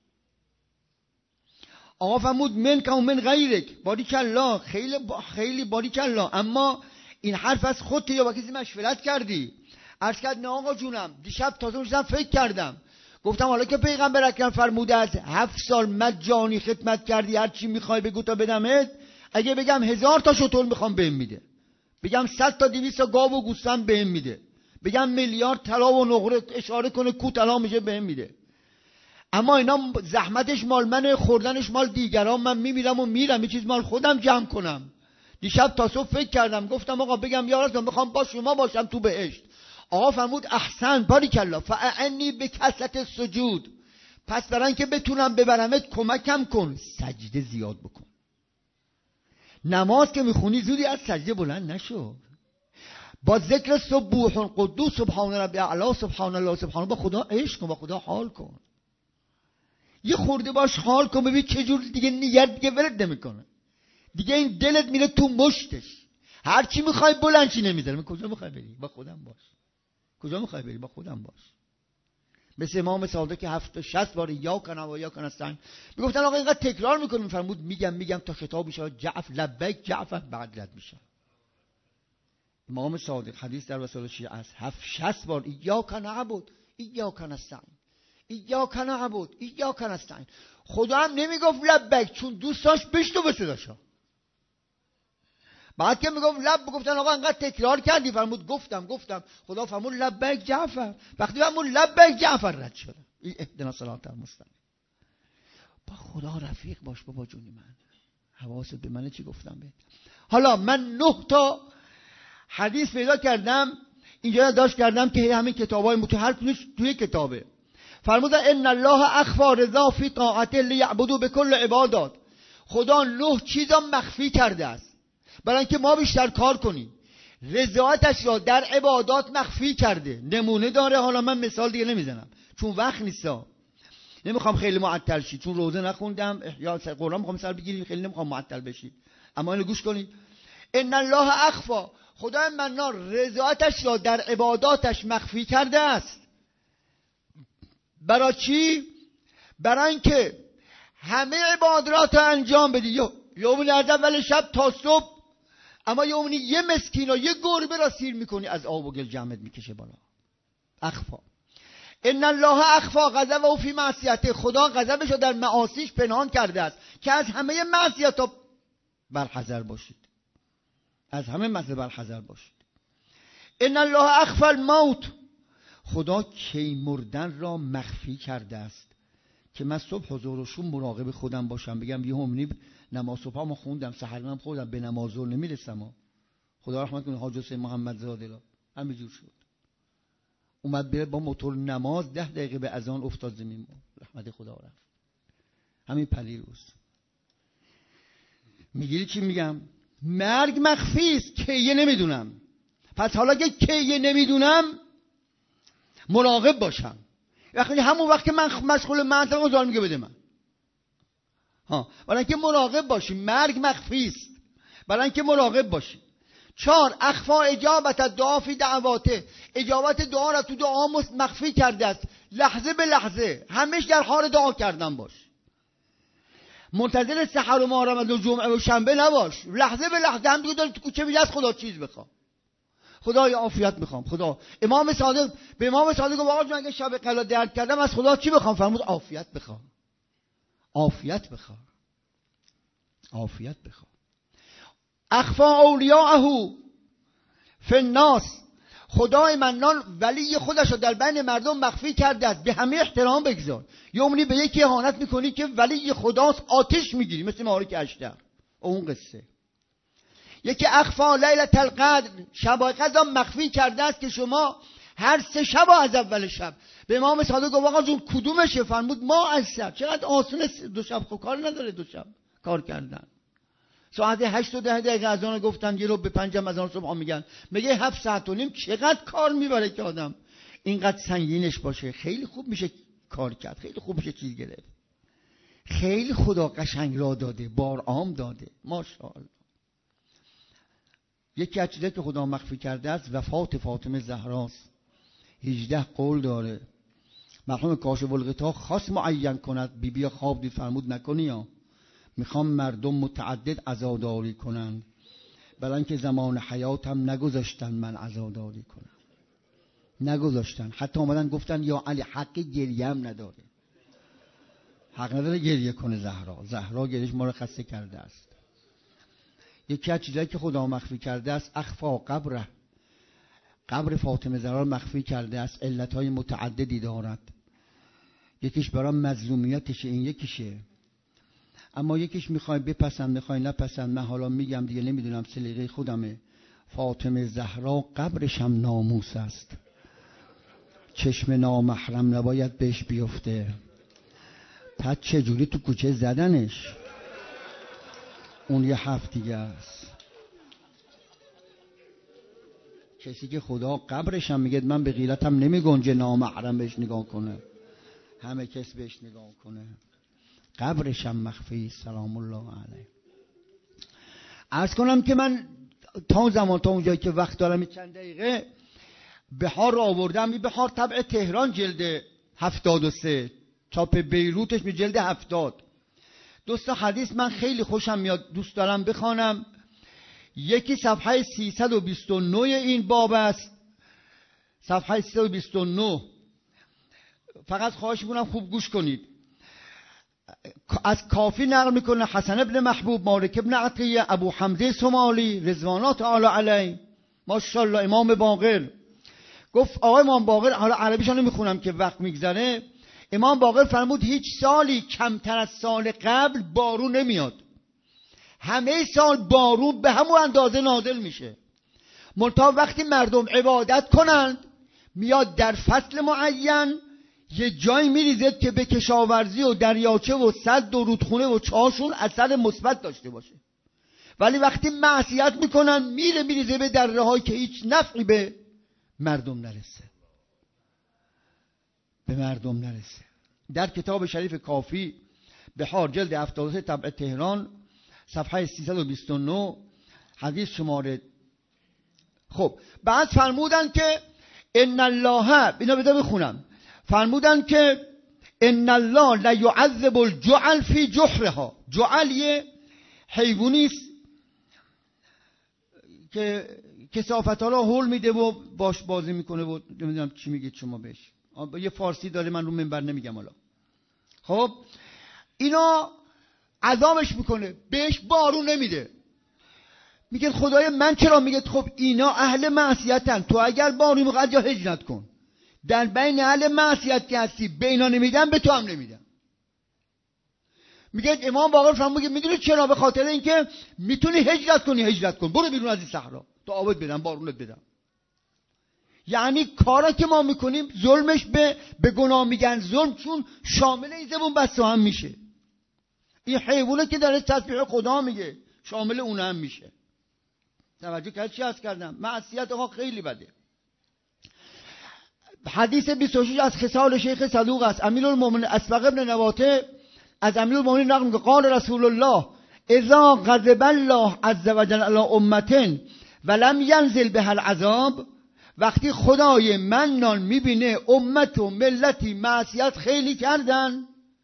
آقا فرمود من که من غیرک، باریکالله، خیلی با خیلی باریکالله، اما این حرف از خودت یا با کسی مشورت کردی؟ عرض کرد نه آقا جونم دیشب تازه نشستم فکر کردم، گفتم حالا که پیغمبر اکرم فرموده از هفت سال مجانی خدمت کردی هر چی میخوای بگو تا بدمت، اگه بگم هزار تا شتر میخوام بهم میده، بگم صد تا دویست تا گاو و گوسفند بهم میده، بگم میلیارد طلا و نقره اشاره کنه کو طلا میشه بهم میده. اما اینا زحمتش مال منه، خوردنش مال دیگران، من میمیرم و میرم، یه چیز مال خودم جمع کنم. دیشب تا صبح فکر کردم، گفتم آقا بگم یا رسول میخوام با شما باشم تو بهشت. آقا فرمود احسن باریکالله فاعنی بکثرت السجود، پس برای اینکه بتونم ببرمت کمکم کن، سجده زیاد بکن. نماز که میخونی زودی از سجده بلند نشو، با ذکر سبوح قدوس سبحان ربی اعلی سبحان الله سبحان، با خدا عشق کن، با خدا حال کن، یه خورده باش حال کن، ببین چه جور دیگه نیت دیگه ولد نمیکنه، دیگه این دلت میره تو مشتش، هر چی میخوای بلند چی نمیذاره. کجا میخوای بری؟ با خودم باش. کجا میخوای بری؟ با خودم باش. مثل امام صادق که هفت شصت بار یا کنا و یا کنا استن میگفتن آقا اینقدر تکرار میکنیم، فرمود میگم میگم تا خطاب میشه جعف لبیک جعفر بعد رد میشه. امام صادق حدیث در رسول شیعه است، هفت شصت بار یا کنا عبد یا کنا استن یا کنا عبد یا کنا استن. خدا هم نمیگفت لبیک چون دوست داشت بشتو به صداشا. بعد که میگفت لب گفتن آقا انقدر تکرار کردی، فرمود گفتم گفتم خدا فرمود لبیک جعفر، وقتی فرمود لبیک جعفر رد شد. اهدنا الصراط المستقیم. با خدا رفیق باش بابا جونی من، حواست به من چی گفتم بهت. حالا من نه تا حدیث پیدا کردم اینجا داشت کردم که همین کتابای متو هر کدومش توی کتابه. فرمودن ان الله اخفى رضا فی طاعته لیعبدوا بكل عبادات، خدا نه چیزا مخفی کرده است برای اینکه ما بیشتر کار کنیم، رضایتش را در عبادات مخفی کرده. نمونه داره، حالا من مثال دیگه نمیزنم چون وقت نیستا، نمیخوام خیلی معطل شید چون روزه نخوندم یا قرآن میخوام سر بگیریم، خیلی نمیخوام معطل بشید، اما اینو گوش کنید. ان الله اخفا، خدای منان رضایتش را در عباداتش مخفی کرده است. برای چی؟ برای اینکه همه عبادات رو انجام بدی، یوم از اول شب تا صبح، اما یومنی یه مسکین و یه گربه را سیر میکنی، از آب و گل جمعت میکشه بالا. اخفا. ان الله اخفا غضبه فی معصیته، خدا غضبش رو در معاصیش پنهان کرده است که از همه معصیت‌ها برحذر باشید، از همه معصیت برحذر باشید. ان الله اخفا الموت، خدا کی مردن را مخفی کرده است که من صبح حضور و شوم مراقب خودم باشم، بگم یه همینی نماز صبح ما خوندم، سحرم خوردم، به نماز رو نمیرسم. خدا رحمت کنه حاج حسین محمد زاده همینجور شد، اومد بره با موتور نماز، ده دقیقه به اذان افتاد زمین، رحمت خدا رفت. همین پلیروز میگیری چی میگم؟ مرگ مخفی است، کیه نمیدونم. پس حالا که کیه نمیدونم مراقب باشم. وقتی همون وقت که من مشغول منطقه ظالم میگه بده من. ها، برای اینکه مراقب باشی، مرگ مخفی است، برای اینکه مراقب باشی. چهار، اخفا اجابت دعا فی دعواته، اجابت دعا را تو دعا مخفی کرده است، لحظه به لحظه همیش در حال دعا کردن باش. منتظر سحر و محرم و جمعه و شنبه نباش، لحظه به لحظه هم دیگه داری تو کوچه میری از خدا چیز بخوام، خدای عافیت میخوام. خدا امام صادق به امام صادق گفت آقا جون اگه شب قلا درد کردم از خدا چی بخوام؟ فرمود عافیت بخوام، عافیت بخوام، عافیت بخوام. اخفا اولیاءه فی الناس، خدای منان ولی خودش رو در بین مردم مخفی کرده است، به همه احترام بگذار. یومنی به یکی اهانت میکنی که ولی خداست، آتش میگیری، مثل مالک اشتر اون قصه. یکی اخفا لیلة القدر، شب قدر مخفی کرده است که شما هر سه شب از اول شب. به امام صادق گفت آقا جون کدومشه؟ فرمود ما از شب. چقدر آسونه دو شب، خب کار نداره دو شب کار کردن. ساعت هشت و ده دقیقه از آن گفتن، یه رو به پنجم از آن صبح میگن، میگه هفت ساعت و نیم. چقدر کار میبره که آدم اینقدر سنگینش باشه. خیلی خوب میشه کار کرد، خیلی خوب میشه چیز گرفت. خیلی خدا قشنگ را داده، بار عام داده، ماشاءالله. یکی از چیزایی که خدا مخفی کرده است وفات فاطمه زهراست. هجده قول داره. مرحوم کاشف الغطا خاص معین کند، بی بی خواب دید، فرمود نکنی یا میخوام مردم متعدد عزاداری کنن، برای اینکه زمان حیاتم نگذاشتن من عزاداری کنم، نگذاشتن. حتی اومدن گفتن یا علی حق گریه هم نداره، حق نداره گریه کنه زهرا، زهرا گریش ما رو خسته کرده است. یکی از چیزایی که خدا مخفی کرده است اخفا قبره، قبر فاطمه زهرا مخفی کرده است. علتهای متعددی دارد، یکیش برای مظلومیتشه، این یکیشه. اما یکیش میخوای بپسند میخوای نپسند، من حالا میگم دیگه، نمیدونم سلیقه خودمه. فاطمه زهرا قبرش هم ناموس است، چشم نامحرم نباید بهش بیفته. پس چجوری تو کوچه زدنش؟ اون یه هفت دیگه است. کسی که خدا قبرش هم میگه من به غیرتم نمیگنجه نامحرم بهش نگاه کنه، همه کس بهش نگاه کنه، قبرش هم مخفی. سلام الله علیه. عرض کنم که من تا زمان تا اونجایی که وقت دارم چند دقیقه بهار رو آوردم. این بهار طبع تهران جلد هفتاد و سه، چاپ بیروتش به جلد هفتاد. دوستا حدیث من خیلی خوشم میاد، دوست دارم بخوانم. یکی صفحه سیصد و بیست و نه این باب است، صفحه سیصد و بیست و نه. فقط خواهش میکنم خوب گوش کنید. از کافی نقل میکنه حسن ابن محبوب، مالک ابن عطیه، ابو حمزه سمالی رضوانات تعالی علیه، ماشاءالله، امام باقر. گفت آقای امام باقر، حالا عربیش نمیخونم که وقت میگذره، امام باقر فرمود هیچ سالی کمتر از سال قبل بارون نمیاد، همه سال بارون به همون اندازه نازل میشه. منتها وقتی مردم عبادت کنند میاد در فصل معین یه جایی میریزد که به کشاورزی و دریاچه و سد و رودخونه و چاشون اثر مثبت داشته باشه. ولی وقتی معصیت میکنن میره میریزه به دره هایی که هیچ نفعی به مردم نرسه، به مردم نرسه. در کتاب شریف کافی بهار جلد هفتاد و سه طبع تهران صفحه سیصد و بیست و نه حدیث شماره. خب بعد فرمودن که ان الله، اینا بذار بخونم، فرمودن که ان الله لا يعذب الجعل في جحرها. جعل یه حیوانی است که کثافت‌ها رو هول میده و باش بازی میکنه و نمیدونم چی میگید شما بهش، یه فارسی داره من رو منبر نمیگم حالا. خب اینا عذابش میکنه، بهش بارون نمیده. میگه خدای من چرا؟ میگه خب اینا اهل معصیتن، تو اگر بارون میخواد یا هجرت کن. در بین اهل معصیت که هستی به اینا نمیدن، به تو هم نمیدن. میگه امام باقر فرمود میگه میدونی چرا؟ به خاطر اینکه میتونی هجرت کنی، هجرت کن، برو بیرون از این صحرا تو آبت بدم، بارونت بدم. یعنی کارا که ما میکنیم ظلمش به به گناه میگن ظلم، چون شامل این زبون بسته هم میشه. این حیوانه که داره تسبیح خدا میگه شامل اون هم میشه. توجه کرد چی عرض کردم؟ معصیت ها خیلی بده. حدیث بیست و شش از خصال شیخ صدوق است. امیرالمومنین اسبق ابن نواته از امیرالمومنین نقل میگه قال رسول الله اذا غضب الله عز وجل علی امه ولم ينزل بها العذاب، وقتی خدای منان میبینه امت و ملتی معصیت خیلی کردن،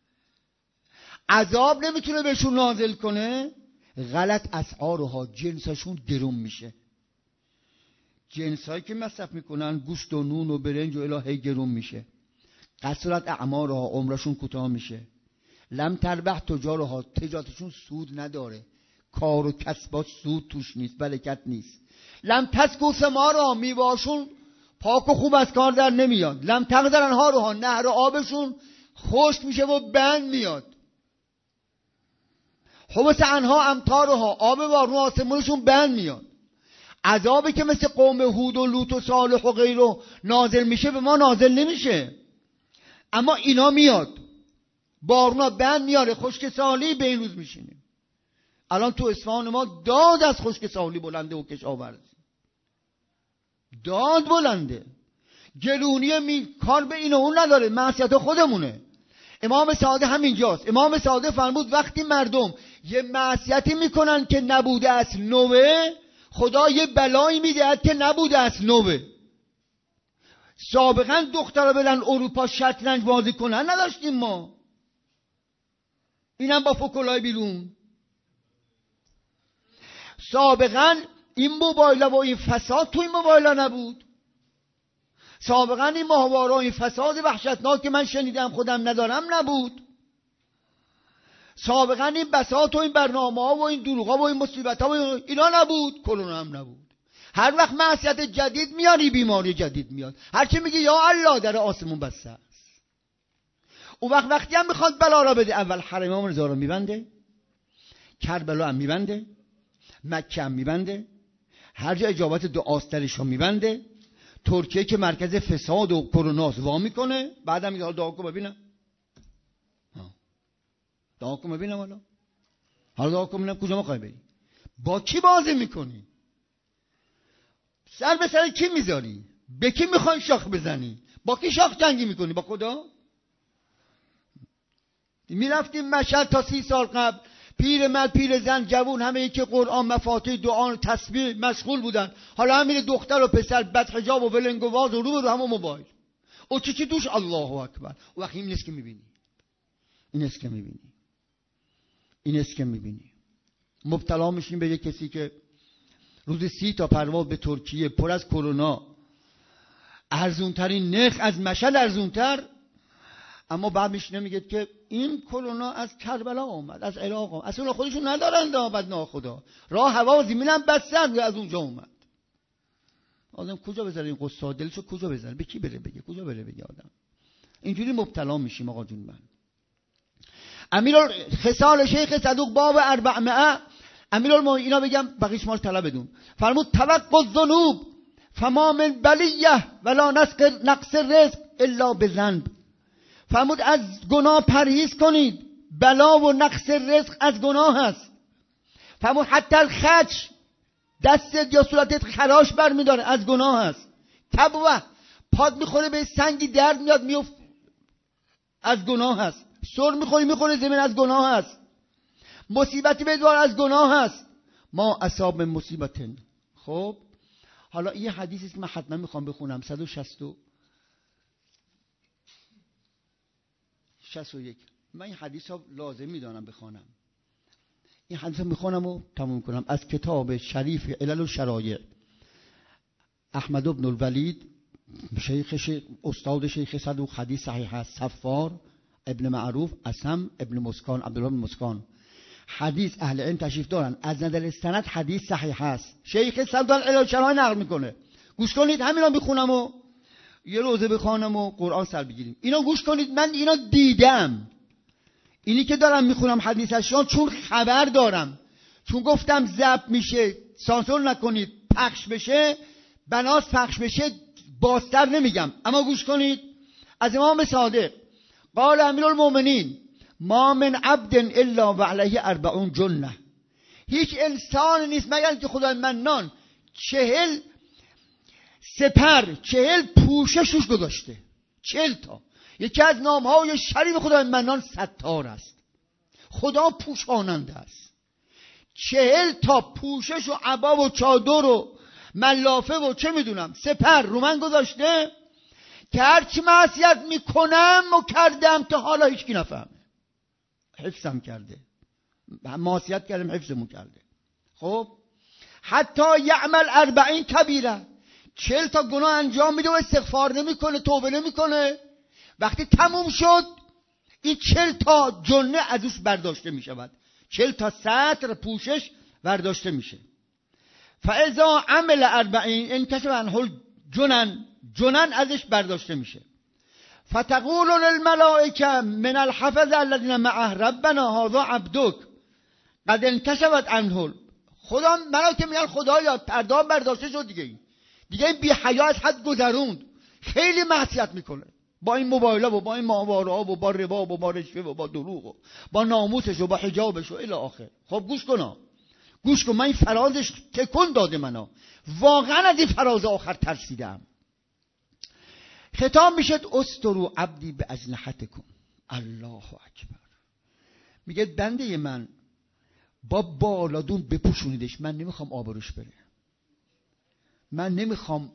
عذاب نمیتونه بهشون نازل کنه، غلط اسعارها، جنساشون گرون میشه. جنسایی که مصرف میکنن گوشت و نون و برنج و الهی گرون میشه. قصرت اعمارها، عمرشون کوتاه میشه. لم تربح تجارها، تجارتشون سود نداره، کار و کسبات سود توش نیست، برکت نیست. لم تسکو ثمارها، میوهاشون پاک و خوب از کار در نمیاد. لم تغدر انهارها، نهر آبشون خشک میشه و بند میاد. حبس عنها امطارها، آب بارون آسمونشون بند میاد. عذابی که مثل قوم هود و لوط و صالح و غیره نازل میشه به ما نازل نمیشه، اما اینا میاد، بارونا بند میاره، خشک سالی به این روز میشینه. الان تو اصفهان ما داد از خشک سالی بلنده و کشاورزی، داد بلنده. گلونی می... کار به این و اون نداره، معصیت خودمونه. امام سعاده همینجاست. امام سعاده فرمود وقتی مردم یه معصیتی میکنن که نبوده است نوه، خدا یه بلایی میدهد که نبوده است نوه. سابقا دخترها برن اروپا شطرنج بازی کنن نداشتیم ما، اینم با فکلای بیرون. سابقا این موبایل و این فساد تو این موبایل نبود. سابقا این ماهواره و این فساد وحشتناک که من شنیدم خودم ندارم نبود. سابقا این بساط و این برنامه ها و این دروغ ها و این مصیبت ها و اینا نبود. کرونا هم نبود. هر وقت معصیت جدید میاری بیماری جدید میاد. هرچی میگی یا الله در آسمون بسته است. اون وقت وقتی هم میخواد بلا را بده، اول حرم رضا رو میبنده، کربلا هم میبنده، مکه هم میبنده، هر جا اجابت دعاست درش هم میبنده، ترکیه که مرکز فساد و کروناست وا میکنه، بعدم میگه دعا کن ببینم، دعا کن ببینم، حالا حالا دعا کن ببینم کجا میخوای بری، با کی بازی میکنی، سر به سر کی میذاری، به کی میخوای شاخ بزنی، با کی شاخ جنگی میکنی، با خدا؟ میرفتیم مشهد تا سی سال قبل، پیر مرد پیر زن جوون همه که قرآن مفاتیح دعا تسبیح مشغول بودن. حالا همین دختر و پسر بد حجاب و ولنگ و واز و رو به همون موبایل او چی چی دوش الله اکبر. وقتی این است که میبینی، این است که میبینی، این است که میبینی مبتلا میشیم به یک کسی که روز سی تا پرواز به ترکیه پر از کرونا، ارزونترین نرخ از مشهد ارزونتر، اما بعد میشینه میگه که این کرونا از کربلا اومد، از عراق اومد، اصلا خودشون ندارن دابد ناخدا، راه هوا و زمین هم بستن از اونجا اومد. آدم کجا بذاره این قصه دلشو کجا بذاره، به کی بره بگه، کجا بره بگه آدم؟ اینجوری مبتلا میشیم آقا جون. من امیر خصال شیخ صدوق باب اربعمائه، امیرالمومنین اینا بگم بقیش مال طلب بدون، فرمود توقع الذنوب فما من بلیه ولا نقص رزق الا بذنب. فرمود از گناه پرهیز کنید، بلا و نقص رزق از گناه هست. فرمود حتی الخدش، دستت یا صورتت خراش برمیداره از گناه هست. تبوه، پاد میخوره به سنگی درد میاد میفت از گناه هست. سر میخوری میخوره زمین از گناه هست. مصیبتی به دوار از گناه هست. ما اصاب مصیبتن. خب حالا این حدیثی است من حتما میخوام بخونم، صد و شصت و شصت و یک. من این حدیث ها لازم میدانم بخوانم. این حدیث ها میخوانم و تموم کنم. از کتاب شریف علل و شرایع، احمد بن الولید شیخ شیخ استاد شیخ صدوق، حدیث صحیح است. صفار ابن معروف، اسم ابن مسکان، عبدالله بن مسکان. حدیث اهل علم تشریف دارن از نظر استند حدیث صحیح است. شیخ صدوق علل و شرایع نقل میکنه. گوش کنید، همینا میخونم و یه روزه بخوانم و قرآن سر بگیریم. اینا گوش کنید، من اینا دیدم. اینی که دارم میخونم حدیثشون چون خبر دارم، چون گفتم ضبط میشه سانسور نکنید پخش بشه، بناس پخش بشه بازتر نمیگم. اما گوش کنید. از امام صادق قال امیر المؤمنین ما من عبد الا وعلیه اربعون جنه. هیچ انسان نیست مگر که خدای منان چهل سپر چهل پوشش روش گذاشته. چهل تا. یکی از نامهای شریف خدای منان ستار است. خدا پوشاننده است. چهل تا پوشش و عبا و چادر و ملافه و چه میدونم سپر رو من گذاشته که هرچی معصیت میکنم و کردم تا حالا هیچکی نفهمه. حفظم کرده، معصیت کردم حفظمون کرده. خب حتی یعمل اربعین کبیره، چهل تا گناه انجام میده و استغفار نمیکنه، توبه نمیکنه. وقتی تموم شد این چهل تا جنه ازش برداشته میشود، چهل تا ستر پوشش برداشته میشه. فاذا عمل اربعین انکشف عنه جنن، جنن ازش برداشته میشه. فتقول للملائکه من الحفظ الذين معه ربنا هذا عبدك قد انکشفت عنه. خدا ملائکه میگن خدایا پرده برداشته شد دیگه، این دیگه این بی حیا از حد گذروند، خیلی معصیت میکنه با این موبایل ها و با این ماهواره ها و با ربا و با رشوه و با دروغ و با ناموسش و با حجابش و الی آخر. خب گوش کن، گوش کن، من این فرازش تکون داده منو، واقعا از این فراز آخر ترسیدم. خطاب میشد استرو عبدی به اجنحتکم. الله اکبر. میگه بنده من با بالادون بپوشونیدش، من نمیخوام آبروش بره، من نمیخوام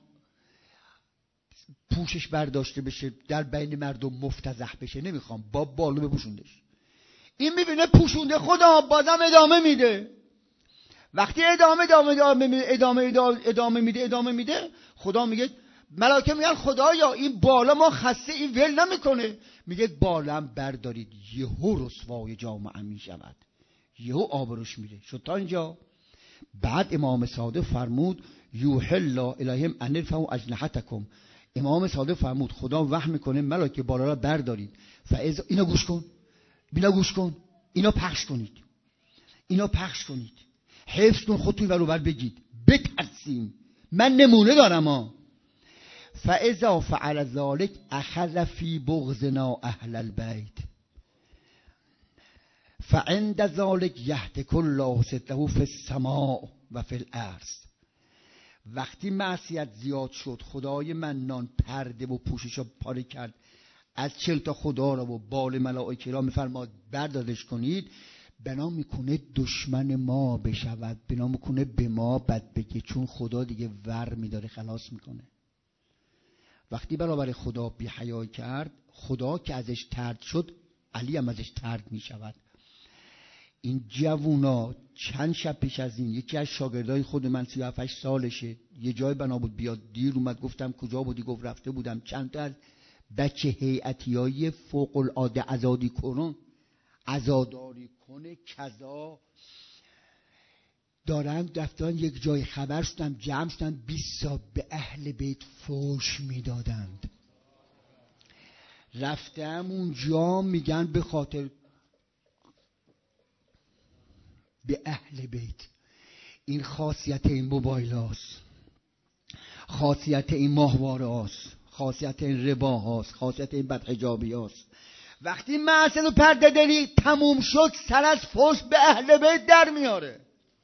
پوشش برداشته بشه در بین مردم مفتضح بشه، نمیخوام، با بالو بپوشوندش. این میبینه پوشونده، خدا بازم ادامه میده. وقتی ادامه ادامه ادامه میده ادامه ادامه میده ادامه میده خدا میگه، ملائکه میگن خدایا این بالا ما خسته، این ول نمیکنه. میگه بالام بردارید، یهو رسوای جامعه میشود، یهو آبروش میره. شد تا اینجا. بعد امام صادق فرمود یوحی الله الیهم ان ارفعوا اجنحتکم. امام صادق فرمود خدا وحی میکنه ملائکه بالا را بردارید. فاذا اینا گوش کن، بینا گوش کن، اینا پخش کنید، اینا پخش کنید، حفظ کن، خودتون ور و بر بگید، بترسیم. من نمونه دارم ها. فاذا فعل ذلك اخذ فی بغضنا اهل البیت فعند ذلك یهتک الله ستره فی السماء و فی الارض. وقتی معصیت زیاد شد خدای منان پرده و پوشش رو پاره کرد از چهل تا خدا را و بال ملائکه را میفرماد بردارش کنید. بنا میکنه دشمن ما بشود، بنا میکنه به ما بد بگه، چون خدا دیگه ور میداره خلاص میکنه. وقتی برابر خدا بی حیایی کرد، خدا که ازش طرد شد علی هم ازش طرد میشود. این جوونا چند شب پیش از این یکی از شاگردای خود من سی و هفت سالشه، یه جای بنا بود بیاد، دیر اومد، گفتم کجا بودی؟ گفت رفته بودم. چند تا از بچه هیئتیای فوق العاده عزادی کنن عزاداری کنه کذا دارن دفتران یک جای خبر شدن، جمع شدن، بیست سال به اهل بیت فوش میدادند. رفتم اونجا میگن به خاطر به اهل بیت. این خاصیت این موبایل هاست، خاصیت این ماهواره هاست، خاصیت این ربا هاست، خاصیت این بدحجابی هاست. وقتی معصیت و پرده داری تموم شد، سر از فوش به اهل بیت در میاره.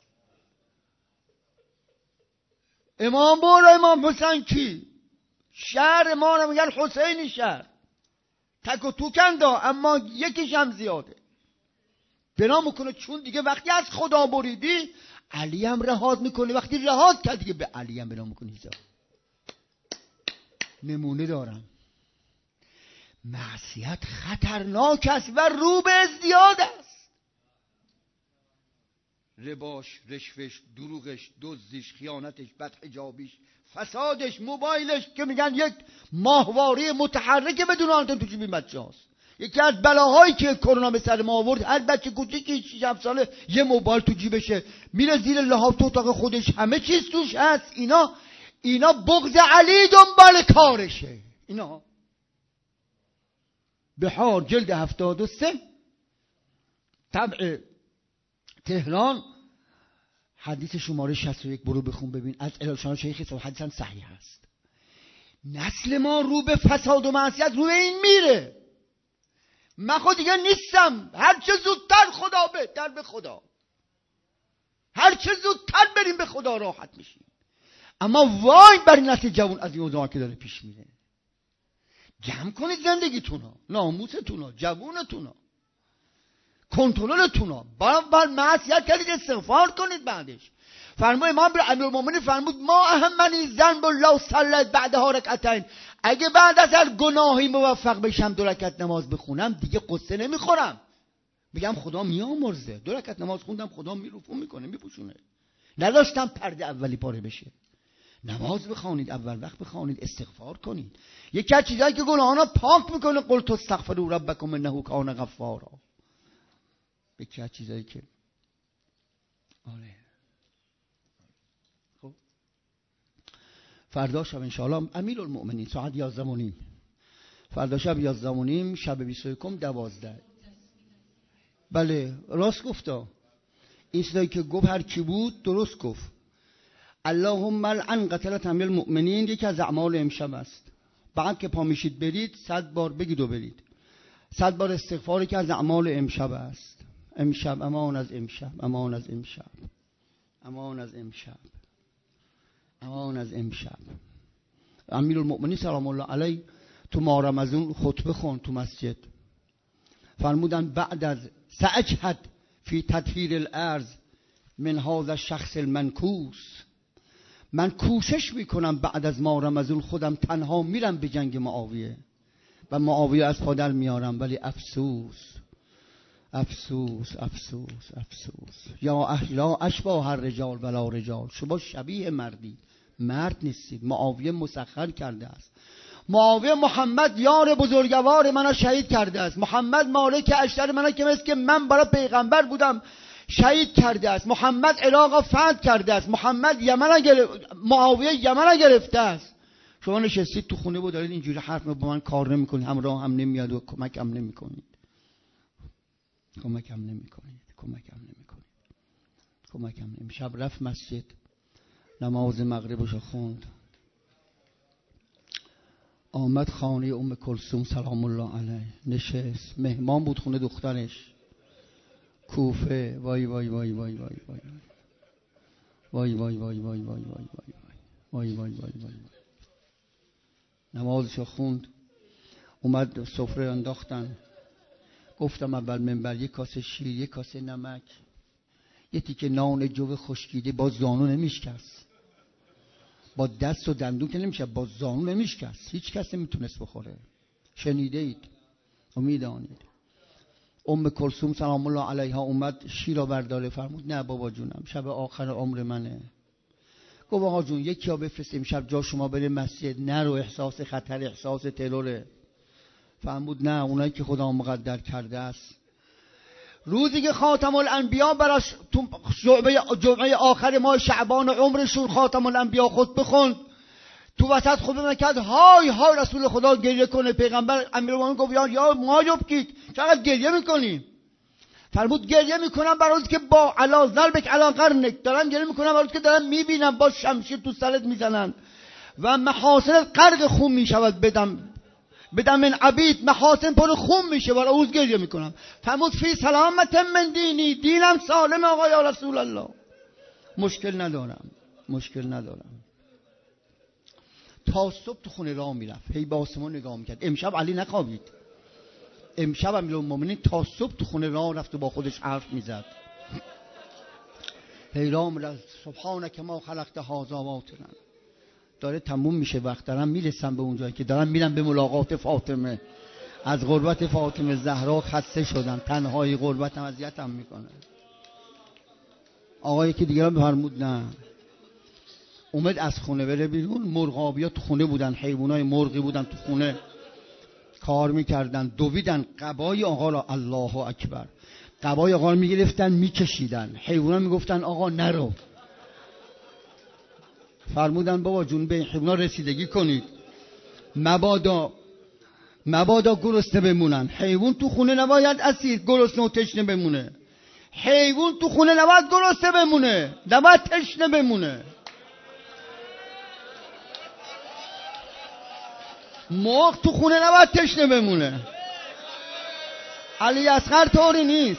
امام برو امام حسین کی؟ شهر ما رو میگن حسینی شهر، تک و توکندا، اما یکیش هم زیاده. بنا میکنه چون دیگه وقتی از خدا بریدی علی هم رهاد میکنه. وقتی رهاد کرد دیگه به علی هم بنا میکنه. نمونه دارم. معصیت خطرناک است و رو به ازدیاد است. رباش، رشوش، دروغش، دزدیش، خیانتش، بدحجابیش، فسادش، موبایلش که میگن یک ماهواره متحرک بدون آنتن تو جیب بچه هاست. یکی از بلاهایی که کرونا به سر ما آورد، هر بچه کوچیکی شش هفت ساله یه موبایل تو جیبشه، میره زیر لحاف تو اتاق خودش، همه چیز توش هست. اینا اینا بغض علی دنبال کارشه. اینا بهار جلد هفتاد و سه طبع تهران، حدیث شماره شصت و یک، برو بخون ببین، از الهشان شیخ صاحب حدیثا صحیح است. نسل ما رو به فساد و معصیت رو به این میره. من خود دیگه نیستم، هر چه زودتر خدا بهتر به خدا، هر چه زودتر بریم به خدا راحت میشیم. اما وای بر نسل جوان از این اوضاع که داره پیش میره. جمع کنید زندگیتونا، ناموستونا، جوونتونا، کنترلتونا. بر بر معصیت کردید استغفار کنید بعدش. فرمای امام امیرالمومنین فرمود ما اهمنی ذنب الله صلی بعدها رکعتین، اگه بعد از هر گناهی موفق بشم دو رکعت نماز بخونم دیگه قصه نمیخورم، میگم خدا میامرزه. دو رکعت نماز خوندم خدا میرفو میکنه میپوشونه. نداشتم پرده اولی پاره بشه. نماز بخوانید، اول وقت بخوانید، استغفار کنید. یکی از چیزایی که گناهانا پاک میکنه قلت استغفروا ربکم انه کان غفارا. یکی از چیزایی که آره. خب فردا شب انشاءالله امیرالمؤمنین ساعت یازده و نیم، فردا شب یازده و نیم، شب بیست و یکم دوازده. بله راست گفتا. این چیزایی که گفت هر کی بود درست گفت. اللهم لعن قتلة امیرالمؤمنین یکی از اعمال امشب است. بعد که پا میشید برید صد بار بگید و برید. صد بار استغفاری که از اعمال امشب است. امشب امان از امشب، امان از امشب، امان از امشب، امان از امشب. امیرالمؤمنین سلام الله علیه تو ماه رمضان خطبه خون تو مسجد. فرمودن بعد از سأجهد فی تطهیر الارض من هذا الشخص المنکوس، من کوشش میکنم بعد از ماه رمضان خودم تنها میرم به جنگ معاویه و معاویه از پادر میارم، ولی افسوس افسوس افسوس افسوس یا احلا اشباه الرجال ولا رجال، شما شبیه مردی مرد نیستید. معاویه مسخر کرده است. معاویه محمد یار بزرگوار منو شهید کرده است. محمد مالک اشتر منو که مثل که من برای پیغمبر بودم شهید کرده است. محمد عراق فتح کرده است. محمد یمن گرفت، معاویه یمن گرفته است. شما نشستید تو خونه بود دارید اینجوری حرف با من کار نمیکنید، همراه هم نمیاد و کمک هم نمیکنید، کمک هم نمیکنید، کمک هم نمیکنید، کمک هم نمیکنید. شب رفت مسجد نماز مغربشو خوند، آمد خانه ام کلثوم سلام الله علیه نشست. مهمان بود خونه دخترش کوفه. وای وای وای وای وای وای وای وای وای وای وای وای وای وای وای وای وای نمازشو خوند. اومد سفره انداختن. گفتم اول منبر یک کاسه شیر، یک کاسه نمک، یه تیکه نان جو خشکیده با زانو نمیشکست، با دست و دندون که نمیشه، با زانو نمیشکست. هیچ کس نمیتونست بخوره. شنیده اید و میدانید. ام کلثوم سلام الله علیها اومد شیر رو برداره. فرمود نه بابا جونم شب آخر عمر منه. گفت آقا جون یکی ها بفرستیم شب جا شما بره مسجد، نرو احساس خطر احساس تروره. فرمود نه اونایی که خدا مقدر کرده است. روزی که خاتم الانبیا براش تو جمعه آخر ماه شعبان عمرشون خاتم الانبیا خود بخوند، تو وسط خود نکرد های های رسول خدا گریه کنه. پیغمبر امیرالمومنین گفت یا یا ما یبکیک چقدر گریه میکنی؟ فرمود گریه میکنم برای که با علا ضربک علا قرنک، دارم گریه میکنم برای که دارم میبینم با شمشیر تو سرت میزنن و محاسن غرق خون میشود، بدم بدم من عبید محاسن پر خون میشه، برای اوز گریه میکنم. فرمود فی سلامت من دینی، دینم سالم آقا یا رسول الله، مشکل ندارم مشکل ندارم. تا صبح تو خونه راه میرفت، هی به آسمون نگاه میکرد. امشب علی نخوابید. امشب امیرالمومنین تا صبح تو خونه راه رفت و با خودش حرف میزد. پیرام را سبحانک ما خلقت هذا باطلا. داره تموم میشه وقت، دارم میرسم به اونجایی که دارم میرم به ملاقات فاطمه. از غربت فاطمه زهرا خسته شدم، تنهایی غربتم اذیتم میکنه. آقایی که دیگران بفرمود نه، اومد از خونه بره بیرون. مرغابیا تو خونه بودن، حیوانای مرغی بودن تو خونه کار میکردن، دویدن قبای آقا را، الله اکبر، قبای آقا را میگرفتن میکشیدن. حیوانان میگفتن آقا نرو. فرمودن بابا جون به حیوانات رسیدگی کنید، مبادا مبادا گرسنه بمونن. حیوان تو خونه نباید اسیر گرسنه و تشنه بمونه. حیوان تو خونه نباید گرسنه بمونه، نباید تشنه بمونه. مرغ تو خونه نباید تشنه بمونه. علی اصغر طوری نیست.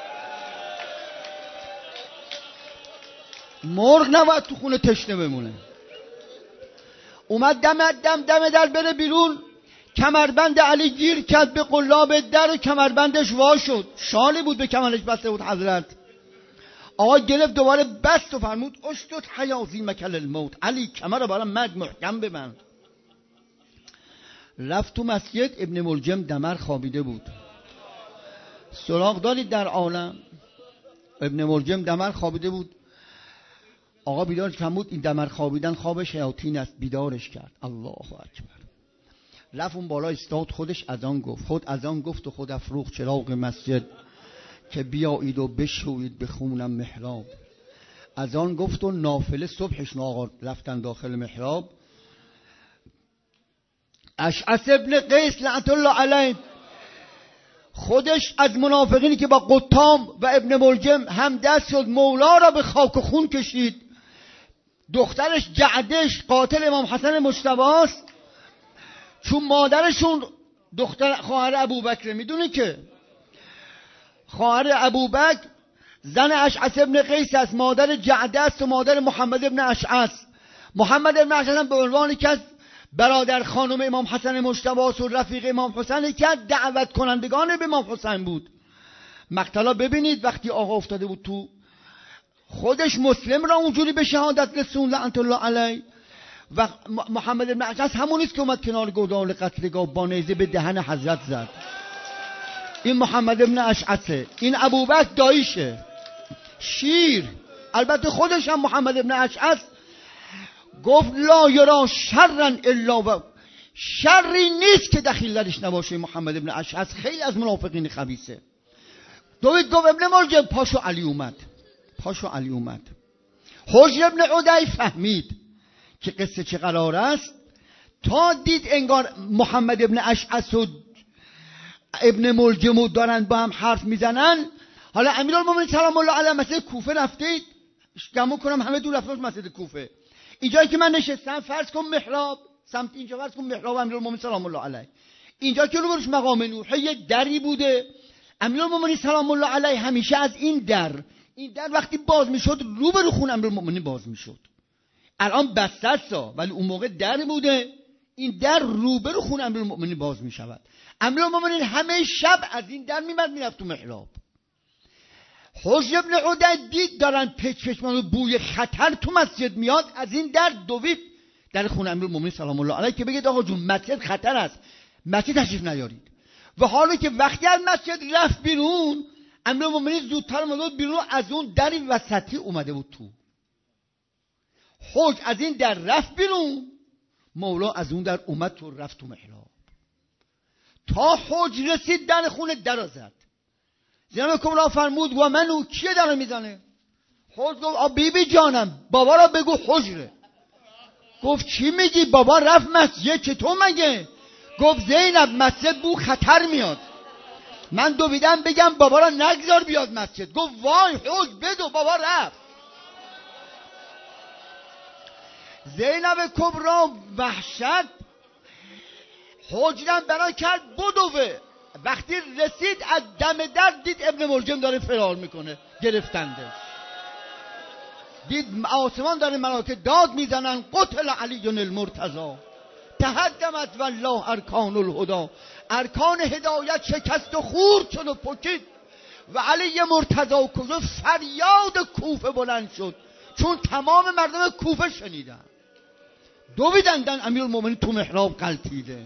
مرغ نباید تو خونه تشنه بمونه. اومد دم دم دم در بره بیرون، کمربند علی گیر کرد به قلاب در و کمربندش وا شد. شالی بود به کمرش بسته بود حضرت. آقا گرفت دوباره بست و فرمود اشتد حیازی مکل الموت. علی کمر رو برای مرگ محکم ببند. رفت تو مسجد. ابن ملجم دمر خوابیده بود. سراغ دارید در عالم؟ ابن ملجم دمر خوابیده بود. آقا بیدارش فرمود این دمر خوابیدن خواب شیاطین است. بیدارش کرد. الله اکبر. رفت اون بالا استاد، خودش اذان گفت. خود اذان گفت و خود افروخت چراغ مسجد که بیایید و بشویید به خونم محراب. اذان گفت و نافله صبحش آقا رفتن داخل محراب. اشعث ابن قیس لعنت الله علیه خودش از منافقینی که با قطام و ابن ملجم هم دست شد، مولا را به خاک و خون کشید. دخترش جعدش قاتل امام حسن مجتبی است، چون مادرشون دختر خواهر ابوبکر. میدونی که خواهر ابوبکر زن اشعث ابن قیس است، مادر جعده است و مادر محمد ابن اشعث. محمد ابن اشعث به عنوان که برادر خانم امام حسن مجتبی و رفیق امام حسین که دعوت کنندگان به امام حسین بود. مقتلا ببینید وقتی آقا افتاده بود تو، خودش مسلم را اونجوری به شهادت رسون لعنت الله علیه. و محمد ابن اشعث همونیست که اومد کنار گودال قتلگاه با نیزه به دهن حضرت زد. این محمد ابن اشعثه. این ابوبکر داییشه، شیر. البته خودش هم محمد ابن اشعث گفت لا یرا شرا الا و شری نیست که دخیل درش نباشه. محمد ابن اشعث خیلی از منافقین خبیثه. دوید گفت ابن ملجم پاشو علی اومد. پاشو علی اومد. حجر ابن عدی فهمید که قصه چه قرار است. تا دید انگار محمد ابن اشعث و ابن ملجم دارن با هم حرف میزنن. حالا امیرالمومنین سلام الله علیه مسجد کوفه رفتید، گمون کنم همه دور رفتید مسجد کوفه. اینجایی که من نشستم فرض کن محراب، سمت اینجا فرض کن محراب امیرالمومنین سلام الله علیه. اینجا که روبروش مقام نوح یه دری بوده. امیرالمومنین سلام الله علیه همیشه از این در این در وقتی باز میشد روبرو خونه امیرالمومنین باز میشد. الان بسته است ولی اون موقع در بوده. این در روبرو خونه امیرالمومنین باز میشود. امیرالمومنین همه شب از این در میمد میرفت تو محراب. حجر ابن عدی دید دارن پچ پچ و بوی خطر تو مسجد میاد، از این در دوید در خونه امیرالمومنین سلام الله علیه که بگید آقا جون مسجد خطر است، مسجد تشریف نیارید. و حالا که وقتی از مسجد رفت بیرون، امیرالمومنین زودتر اومد بیرون، از اون در وسطی اومده بود تو. حج از این در رفت بیرون، مولا از اون در اومد تو، رفت تو محراب. تا حج رسید در خونه در زد. جناب کبرا فرمود و منو کیه در میزنه؟ حج گفت بی بی جانم بابا را بگو حجره. گفت چی میگی؟ بابا رفت مسجد، چطور مگه؟ گفت زینب مسجد بو خطر میاد. من دویدم بگم بابا را نگذار بیاد مسجد. گفت وای حج بدو، بابا رفت. زینب کبرا وحشت حجرم برای کرد بدوه. وقتی رسید از دم در دید ابن ملجم داره فرار میکنه، گرفتنده. دید آسمان داره ملائکه داد میزنن قتل علی المرتضی تهدمت والله ارکان الهدی. ارکان هدایت شکست و خورد شد و پکید. و علی مرتضی کجا فریاد کوفه بلند شد، چون تمام مردم کوفه شنیدن. دویدندن امیرالمومنین تو محراب غلتیده.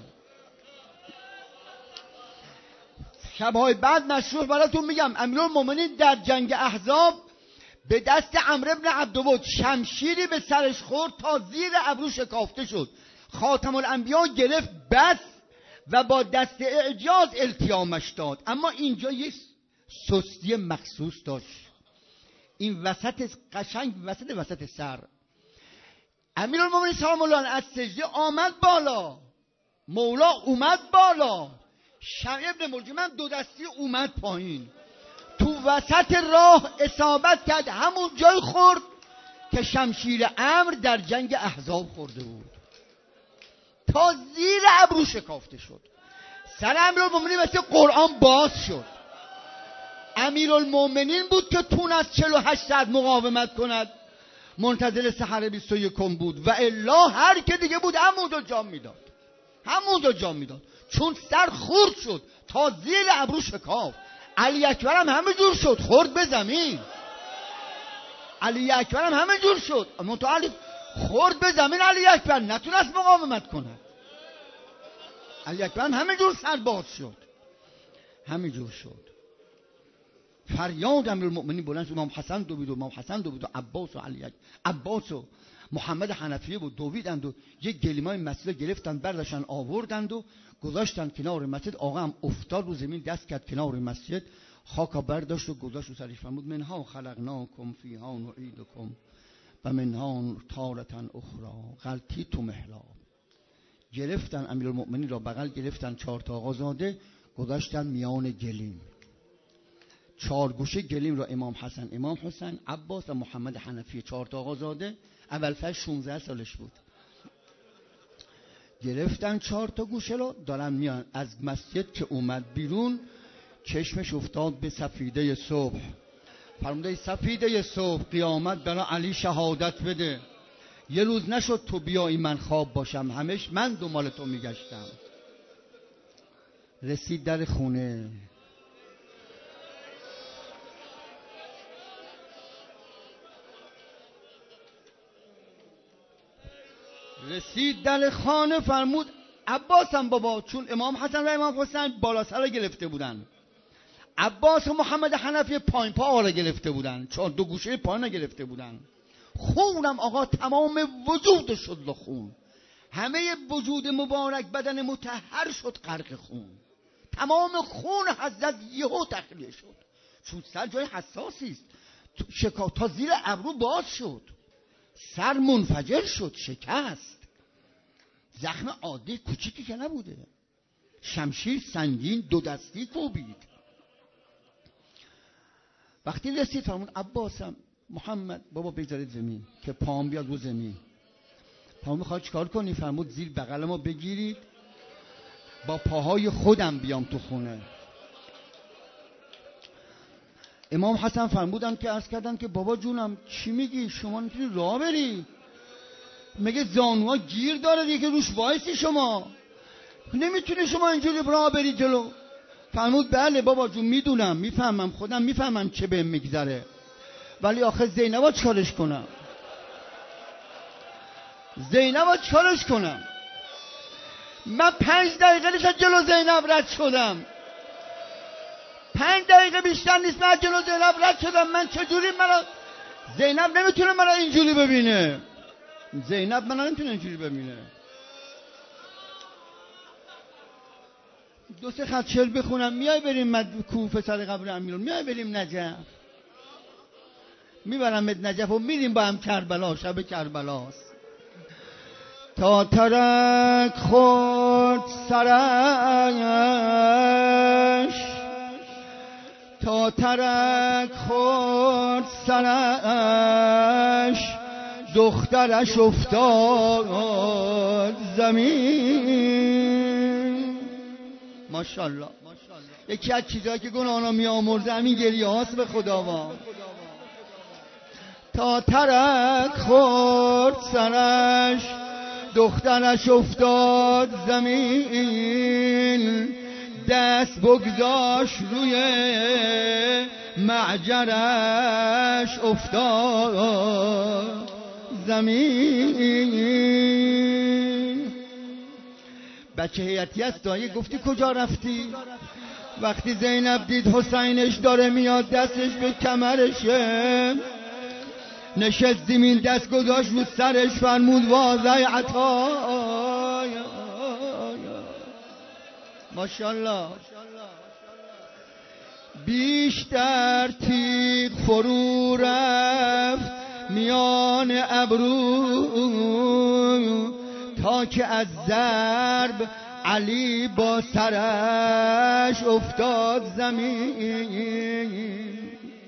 شبهای بعد مشروع براتون میگم امیرالمومنین در جنگ احزاب به دست عمرو بن عبدود شمشیری به سرش خورد تا زیر ابرو شکافته شد. خاتم الانبیا گرفت بس و با دست اعجاز التیامش داد، اما اینجا یک سستی مخصوص داشت. این وسط قشنگ وسط وسط سر امیرالمومنین سلام الله علیه از سجده آمد بالا، مولا اومد بالا، شمع ابن ملجم دو دستی اومد پایین، تو وسط راه اصابت کرد، همون جای خورد که شمشیر امر در جنگ احزاب خورده بود، تا زیر ابرو شکافته شد. سر امیرالمومنین مثل قرآن باز شد. امیرالمومنین بود که تونست چهل و هشت ساعت مقاومت کند، منتظر سحر بیست و یکم بود، و الا هر که دیگه بود همونجا جام میداد، همونجا جام میداد، چون سر خورد شد تا زیر ابرو شکافت. علی اکبر هم همه جور شد، خورد به زمین. علی اکبر هم همه جور شد، متعالی خورد به زمین. علی اکبر نتونست مقاومت کند. علی اکبر هم همه جور سر باز شد، همه جور شد. فریاد امیرالمومنین بلند شد. امام حسن دوید و امام حسن دوید و عباس و علی اکبر، عباس و محمد حنفیه بود، دویدند و یک گلیمای مسجد گرفتند، برداشتن آوردند و گذاشتن کنار مسجد. آقا هم افتاد رو زمین، دست کرد کنار مسجد، خاکا برداشت و گذاشت رو سرش، فرمود منها خلقناکم فیها نعیدکم و منها تارة اخری. غلطی تو محراب. گرفتن امیرالمومنین را بغل گرفتن، چهار تا آقازاده گذاشتن میان گلیم، چهار گوشه گلیم را امام حسن، امام حسین، عباس و محمد حنفیه، چهار تا آقازاده. اول فصل شانزده سالش بود. گرفتن چهار تا گوشه رو، دارن میان از مسجد که اومد بیرون، چشمش افتاد به سفیده صبح. فرموده سفیده صبح، قیامت برای علی شهادت بده. یه روز نشد تو بیایی من خواب باشم، همش من دنبال تو میگشتم. رسید در خونه، رسید در خانه، فرمود عباس هم بابا، چون امام حسن و امام حسین بالا سر گرفته بودن، عباس و محمد حنفی پایین پا آره گرفته بودن، چون دو گوشه پایین گرفته بودن. خونم آقا تمام وجود شد خون، همه وجود مبارک بدن مطهر شد غرق خون، تمام خون حضرت یهو تخلیه شد، چون سر جای حساسی است. شکا تا زیر ابرو باز شد، سر منفجر شد، شکست. زخم عادی کوچیکی که نبوده، شمشیر سنگین دو دستی کوبید. وقتی رسید فرمود عباسم محمد بابا بذارید زمین که پام بیاد رو زمین. پام میخواد چیکار کنی؟ فرمود زیر بغل ما بگیرید، با پاهای خودم بیام تو خونه. امام حسن فرمودن که عرض کردن که بابا جونم چی میگی؟ شما نمیتونی راه بری، مگه زانوها گیر داره دیگه روش وایسی، شما نمیتونی شما اینجوری راه بری جلو. فرمود بله بابا جون میدونم، میفهمم، خودم میفهمم چه بهم میگذره، ولی آخه زینبا چیکارش کنم؟ زینبا چیکارش کنم؟ من پنج دقیقه نیست جلو زینب رد شدم، پنج دقیقه بیشتر نیست من جلو زینب رد شدم. من چجوری مرا زینب نمیتونه مرا اینجوری ببینه، زینب منو نمیتونه اینجوری ببینه. دو سه خط شعر بخونم، میای بریم مد کوفه سر قبر امیرون، میای بریم نجف، میبرمت نجف و میریم با هم کربلا، شب کربلاست. تا ترک خورد سرش، تا ترک خورد سرش، دخترش افتاد زمین. ماشاءالله. یکی از چیزایی که گناهانا می آمرزه همین گریه هاست به خداوند. تا ترک خورد سرش، دخترش افتاد زمین، دست بگذاش روی معجرش افتاد زمین. بچه هیئتی است دایی گفتی کجا رفتی؟ وقتی زینب دید حسینش داره میاد دستش به کمرشه، نشست زمین دست گذاشت رو سرش فرمود واضح عطا. ماشاءالله. بیشتر تیغ فرو رفت میان ابرو تا که از ضرب علی با سرش افتاد زمین.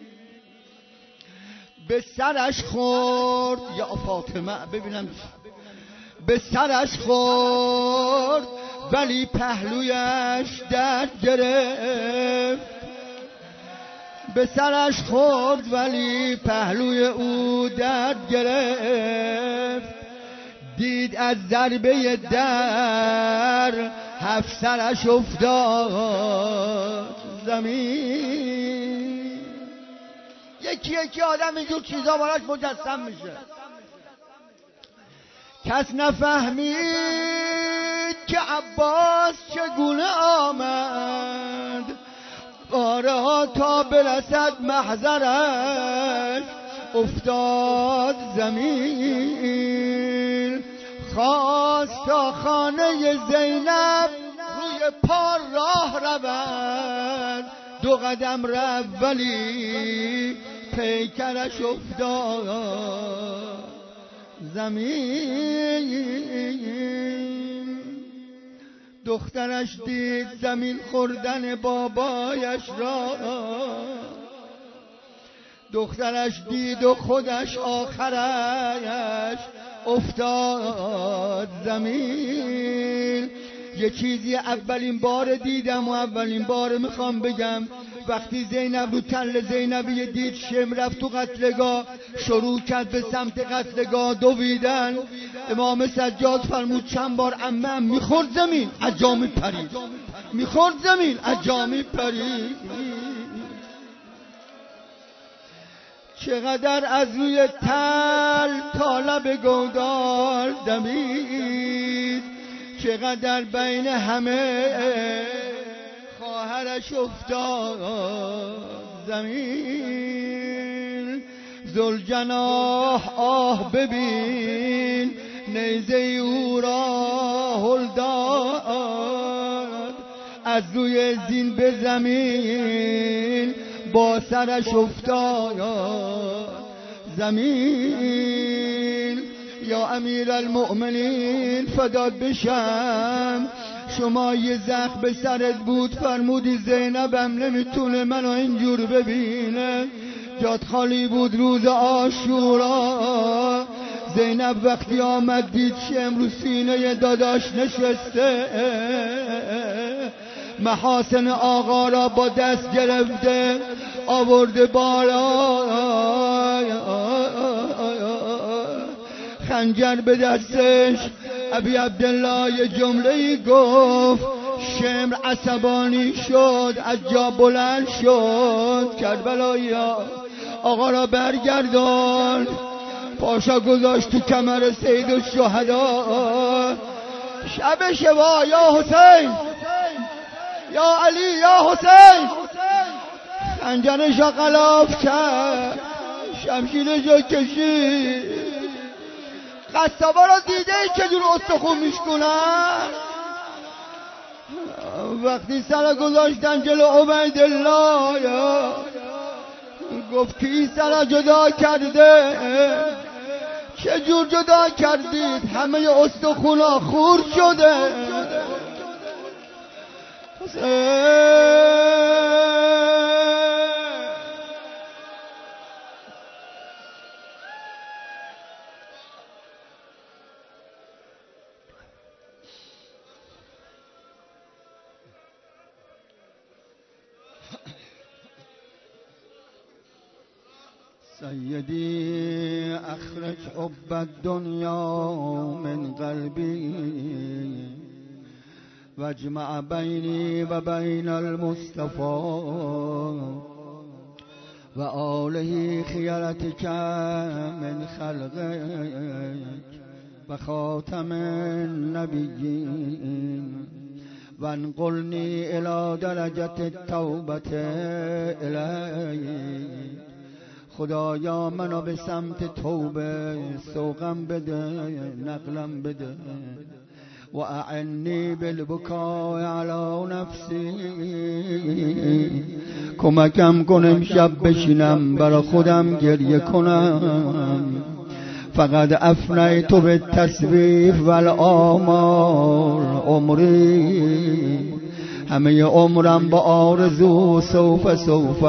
به سرش خورد یا فاطمه ببینم، به سرش خورد ولی پهلویش درد گرفت. به سرش خورد ولی پهلوی او درد گرفت. دید از ضربه در هفت سرش افتاد زمین. یکی یکی آدم اینجور چیزا براش مجسم میشه. کس نفهمید که عباس چگونه آمد، قاره ها تا برسد محضرش افتاد زمین. خواست تا خانه زینب روی پا راه رود، دو قدم رفت ولی پیکرش افتاد زمین. دخترش دید زمین خوردن بابایش را، دخترش دید و خودش آخرش افتاد زمین. یه چیزی اولین بار دیدم و اولین بار میخوام بگم، وقتی زینب رو تل زینبی دید شم رفت تو قتلگاه، شروع کرد به سمت قتلگاه دویدن. امام سجاد فرمود چند بار عمم میخورد زمین از جا میپرید، میخورد زمین از جا میپرید. چقدر از روی تل تا لب گودال دمید، چقدر بین همه خواهرش افتاد زمین. ذوالجناح آه ببین نیزه او را هل داد، از روی زین به زمین با سرش افتاد زمین. یا امیر المؤمنین فدات بشم، شما یه زخم به سرت بود فرمودی زینبم نمیتونه منو اینجور ببینه، جات خالی بود روز عاشورا. زینب وقتی آمد دید شم رو سینه داداش نشسته، محاسن آقا را با دست گرفته آورده بالا، خنجر به دستش. ابی عبدالله یه جمله گفت، شمر عصبانی شد از جا بلند شد، کربلایی آقا را برگردان، پاشا گذاشت تو کمر سید الشهدا. شب شوا یا حسین یا علی یا حسین، خنجرش را غلاف کرد، شمشیرش را کشید. قصابا را دیده ای که جور استخون میشکنن؟ وقتی سر گذاشتن جلو عبیدالله گفت کی سر جدا کرده؟ چه جور جدا کردید؟ همه استخونا خورد شده. سیدی اخرج حب الدنیا من قلبی، واجمع بینی و بین المصطفى و آله خیرتک من خلقک و خاتم النبیین و انقلنی الی درجة التوبة الیک. خدایا منو به سمت توبه سوقم بده، نقلم بده. و اعنی بالبکاء علی نفسی، کمکم کن امشب بشینم برا خودم گریه کنم. فقط افنیت بالتسویف والآمال عمری، همه عمرم با آرزو سوف سوف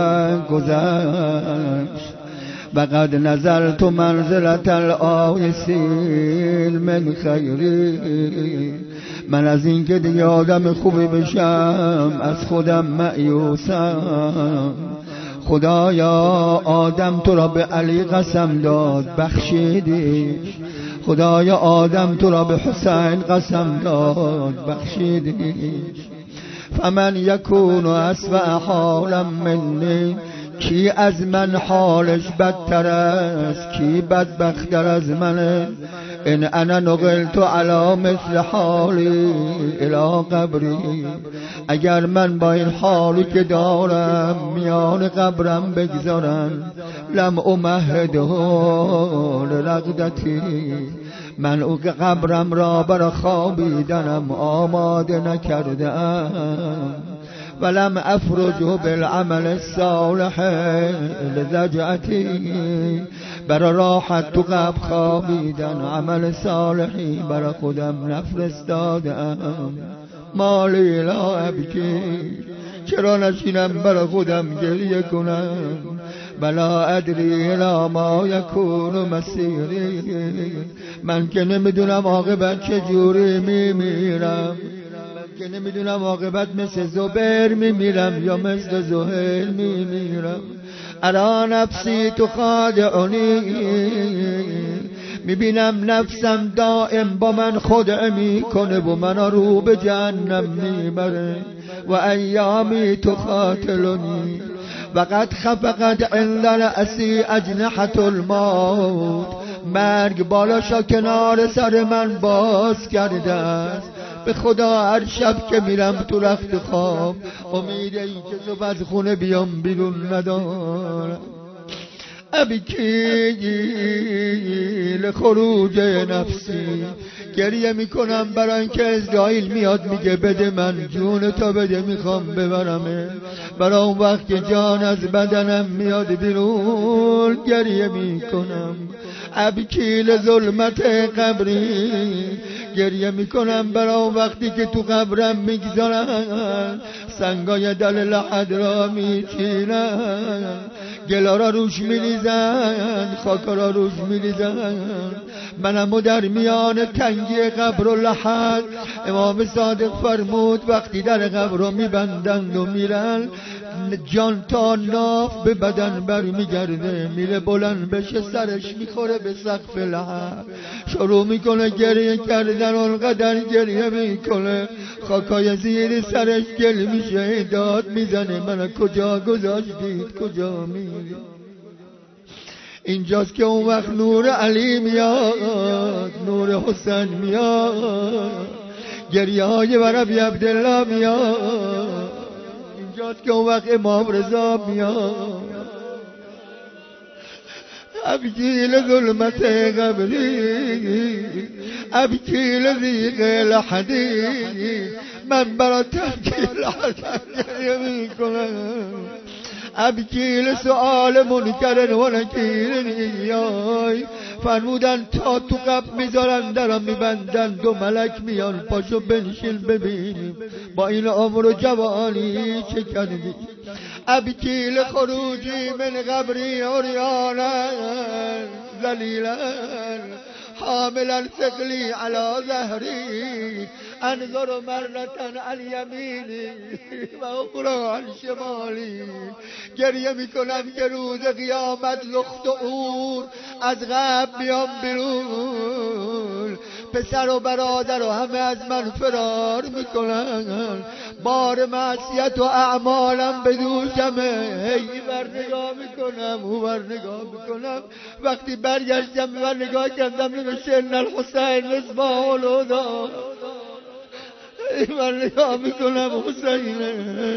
گذشت. وقد نزلت منزلت الآیسین من خیری، من از این که دیگه آدم خوبی بشم از خودم مایوسم. خدایا آدم تو را به علی قسم داد بخشیدی، خدایا آدم تو را به حسین قسم داد بخشیدی. فمن یکون اسوأ حالا منی، کی از من حالش بدتر است، کی بدبختر از من. ان انا نقلت علی مثل حالی الی قبری، اگر من با این حالی که دارم میان قبرم بگذارن. لم امهده لرقدتی، من او قبرم را برای خوابیدنم آماده نکردم. ولم افرجه بالعمل الصالح لزجعتی، برای راحت تو قبر خوابیدن عمل صالحی برای خودم نفرستادم. مالی لا ابکی، چرا نشینم برای خودم گریه کنم. بلا ادری لا ما یکون مسیری، من که نمیدونم عاقبت چجوری میمیرم، که نمیدونم عاقبت مثل زبیر میمیرم یا مثل زهیر میمیرم. ارا نفسی تو خادعنی، میبینم نفسم دائم با من خدعه میکنه و من رو به جهنم میبره. و ایامی تو خاتلونی، وقد خفقت عند رأسی اجنحة الموت، مرگ بالاشا کنار سر من باز کرده است. به خدا هر شب که میرم تو رخت خواب امید این که صبح از خونه بیام بیرون ندارم. ابکی لخروج نفسی، گریه میکنم برای اینکه اسرائیل میاد میگه بده من جون تا بده میخوام ببرمه. برای اون وقت که جان از بدنم میاد بیرون گریه میکنم. ابکی لظلمت قبری، گریه میکنم برای اون وقتی که تو قبرم میگذارن سنگای دل لحد را میچینن، گلا را روش میریزن، خاکا را روش میریزن. منمو در میان تنگی قبر و لحد، امام صادق فرمود وقتی در قبر رو میبندند و میرن جان تا ناف به بدن بر میگرده، میره بلند بشه سرش میخوره به سقف لحد، شروع میکنه گریه کردن، اونقدر گریه میکنه خاکای زیر سرش گل میشه، داد میزنه من کجا گذاشتید کجا میری. اینجاست که اون وقت نور علی میاد، نور حسین میاد، گریه های برای عبدالله میاد. اینجاست که اون وقت امام رضا میاد. ابکی لظلمت قبری، ابکی لضیق لحدی، من برای تنگی لحد گریه میکنم. ابکی لسؤال منکر و نکیر، یای فرمودن تا تو قبر میذارن درم میبندن، دو ملک میان پاشو بنشین ببینیم با این عمر و جوانی چه کردی. ابکی لخروجی من قبری عریانا ذلیلا حاملا ثقلی علی ظهری، انظر مرة عن یمینی و اخرى عن شمالی. گریه میکنم که روز قیامت لخت و اور از قبر بیام بیرون، پسر و برادر و همه از من فرار میکنن، بار معصیت و اعمالم به دوشمه، هی بر نگاه میکنم او بر نگاه میکنم. وقتی برگشتم بر نگاه کردم نوشته ان الحسین مصباح الهدی، هی بر نگاه میکنم حسینه.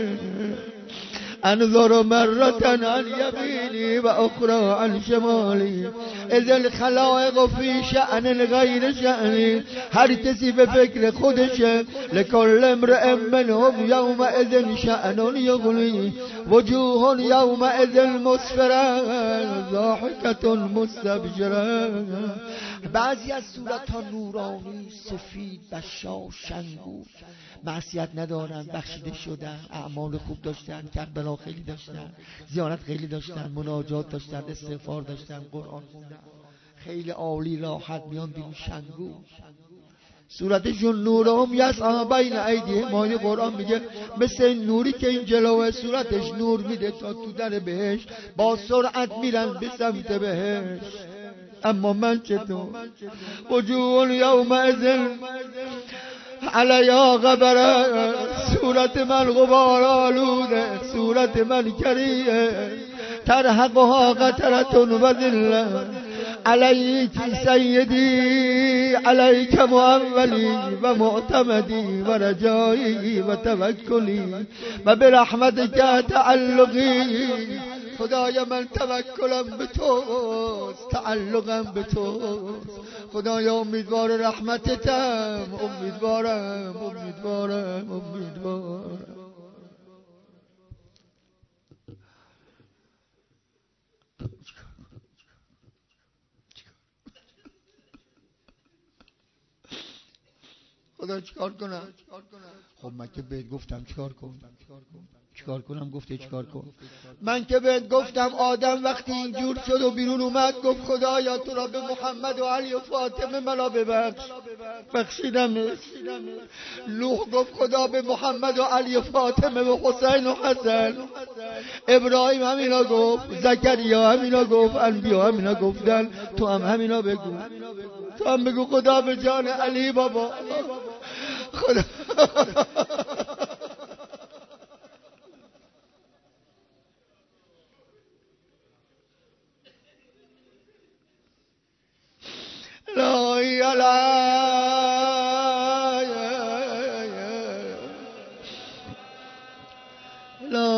انظر مرة عن يميني وأخرى عن شمالي اذا الخلائق في شأن غیر شأنی، هر کسی به فکر خودشه. لكل امرئ منهم يومئذ شأن يغني وجوه يومئذ مسفرة ضاحكة مستبشرة. بعضی از صورت ها نورانی، سفید، بشاش، شنگور، معصیت ندارن، بخشیده شدن، اعمال خوب داشتن، کربلا خیلی داشتن، زیارت خیلی داشتن، مناجات داشتن، استغفار داشتن، قرآن خوندن، خیلی عالی، راحت میان بیرون شنگور. صورتشون نورهم یسعی بین ایدیهم، مایه قرآن میگه مثل نوری که این جلوه صورتش نور میده تا تو در بهشت با سرعت میرن به سمت بهشت. اما من چطور؟ وجوه یومئذ علیها غبره، صورت من غبار آلوده، صورت من کریه، ترهقها قطرة و ذله، علیک سیدی علیک معولی و معتمدی و رجایی و توکلی و برحمتک تعلقی. خدای من توکلم به توست، تعلقم به توست. خدایا امیدوار رحمتتم، امیدوارم امیدوارم امیدوارم. خدا چیکار کنم؟ خب من که بهت گفتم چیکار کن، چیکار کنم؟ گفته چیکار کن. من که بهت گفتم آدم وقتی اینجور شد و بیرون اومد گفت خدایا تو را به محمد و علی و فاطمه ملا ببخش، بخشیدمش. نوح گفت خدا به محمد و علی و فاطمه و حسین و حسن. ابراهیم همینا گفت، زکریا همینا گفت، انبیا همینا گفتن، تو هم همینا بگو، تو هم بگو خدا به جان علی بابا. خدا لا اله لا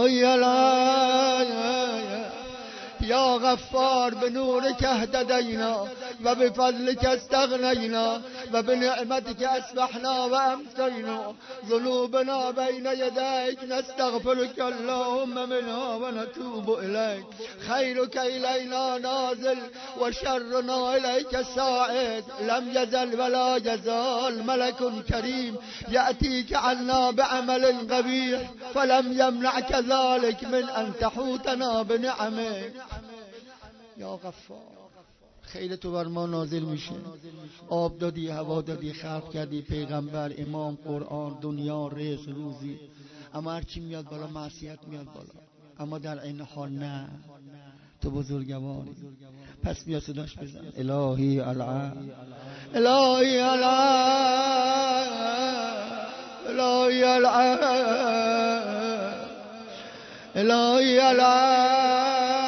اله یا غفار به نورک اهتدینا و به فضلک استغنینا و به نعمتک اصبحنا و امسینا، ذنوبنا بین یدیک نستغفرک اللهم منها و نتوب الیک، خیرک الینا نازل و شرنا الیک ساعد، لم یزل ولا یزال ملک کریم یأتیک عنا بعمل قبیح فلم یمنعک ذلك من ان تحوتنا بنعمه. یا غفار خیر تو بر ما نازل میشه، آب دادی، هوا دادی، خلق کردی، پیغمبر، امام، قرآن، دنیا، رزق، روزی، اما هرچی میاد بالا معصیت میاد بالا. اما در این حال نه، تو بزرگواری. پس بیا صداش بزن، الهی العالم، الهی العالم، الهی العالم، الهی العالم.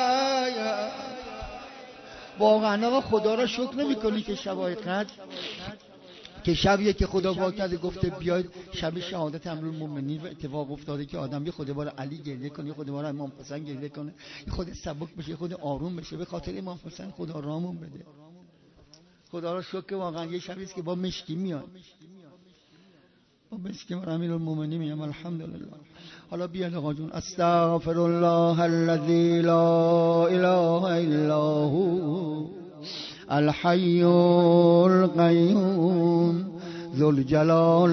واقعا آقا خدا را شکر نمی کنی که شبای قدر که شبیه که خدا با کرده گفته بیاید شب شهادت امیرالمومنین و اتفاق افتاده که آدم یه خود بار علی گریه کنه، یه خود بار امام حسین گریه کنه، یه خود سبک بشه، یه خود آروم بشه، به خاطر امام حسین خدا رامون بده. خدا را شکر واقعا یه شبیه است که با مشکی میاد، با مشکی بر امیرالمومنین میام الحمدلله. حالا بیاد آقا جون. استغفر الله الذی لا اله الا هو الحی القیوم ذو الجلال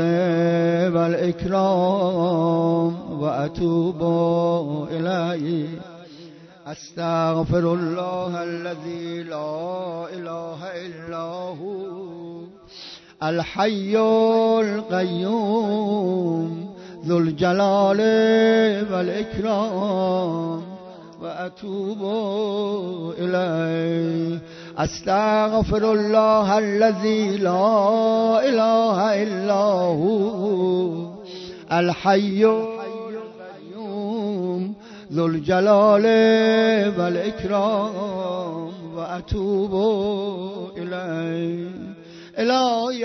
والاکرام و اتوب الیه. استغفر الله الذی لا اله الا هو الحی القیوم ذو الجلال والاکرام و اتوب الیه. استغفر الله الذي لا اله الا هو الحي القیوم ذو الجلال والاکرام و اتوب الیه. الهی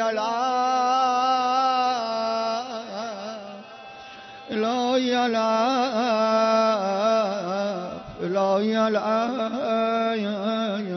الهی الهی الهی.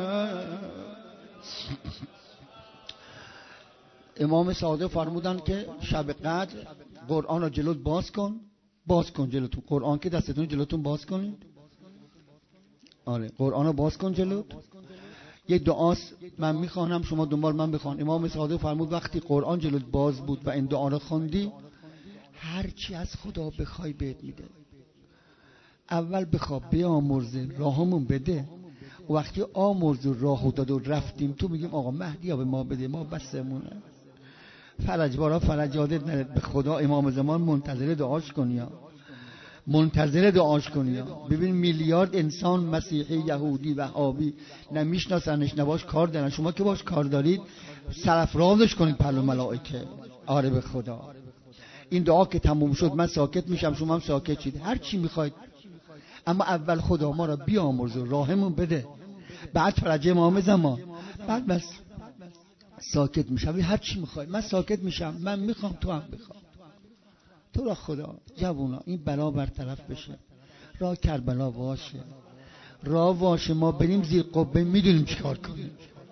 امام صادق فرمودن که شب قدر قرآن رو جلوت باز کن، باز کن جلوتون، قرآن که دستتون جلوتون باز کنید. آره قرآن رو باز کن جلوت. یه دعاست من میخوانم، شما دنبال من بخوان. امام صادق فرمود وقتی قرآن جلوت باز بود و این دعا رو خوندی، هر چی از خدا بخوای بهت میده. اول بخواب بیامرزه راهمون بده، وقتی آمرز و راهو داد و رفتیم تو میگیم آقا مهدی ها به ما بده، ما بسمونه. فرج بارا فرجادت نرد به خدا. امام زمان منتظر دعاش کنی ها، منتظر دعاش کنی ها. ببین میلیارد انسان مسیحی، یهودی، وهابی نمیشناسنش، نباش کار دارن. شما که باش کار دارید سرفرازش کنید پلو ملائکه. آره به خدا. این دعا که تموم شد من ساکت میشم، شما هم ساکت شید، هر چی میخواید، اما اول خدا ما را بیامرز و راهمون بده، بعد فرج امام زمان، بعد بس ساکت میشم. هر چی میخوای من ساکت میشم، من میخوام تو هم بخوام. تو را خدا جوونا این بلا برطرف بشه، راه کربلا واشه، راه واشه، ما بریم زیر قبه میدونیم چیکار کنیم.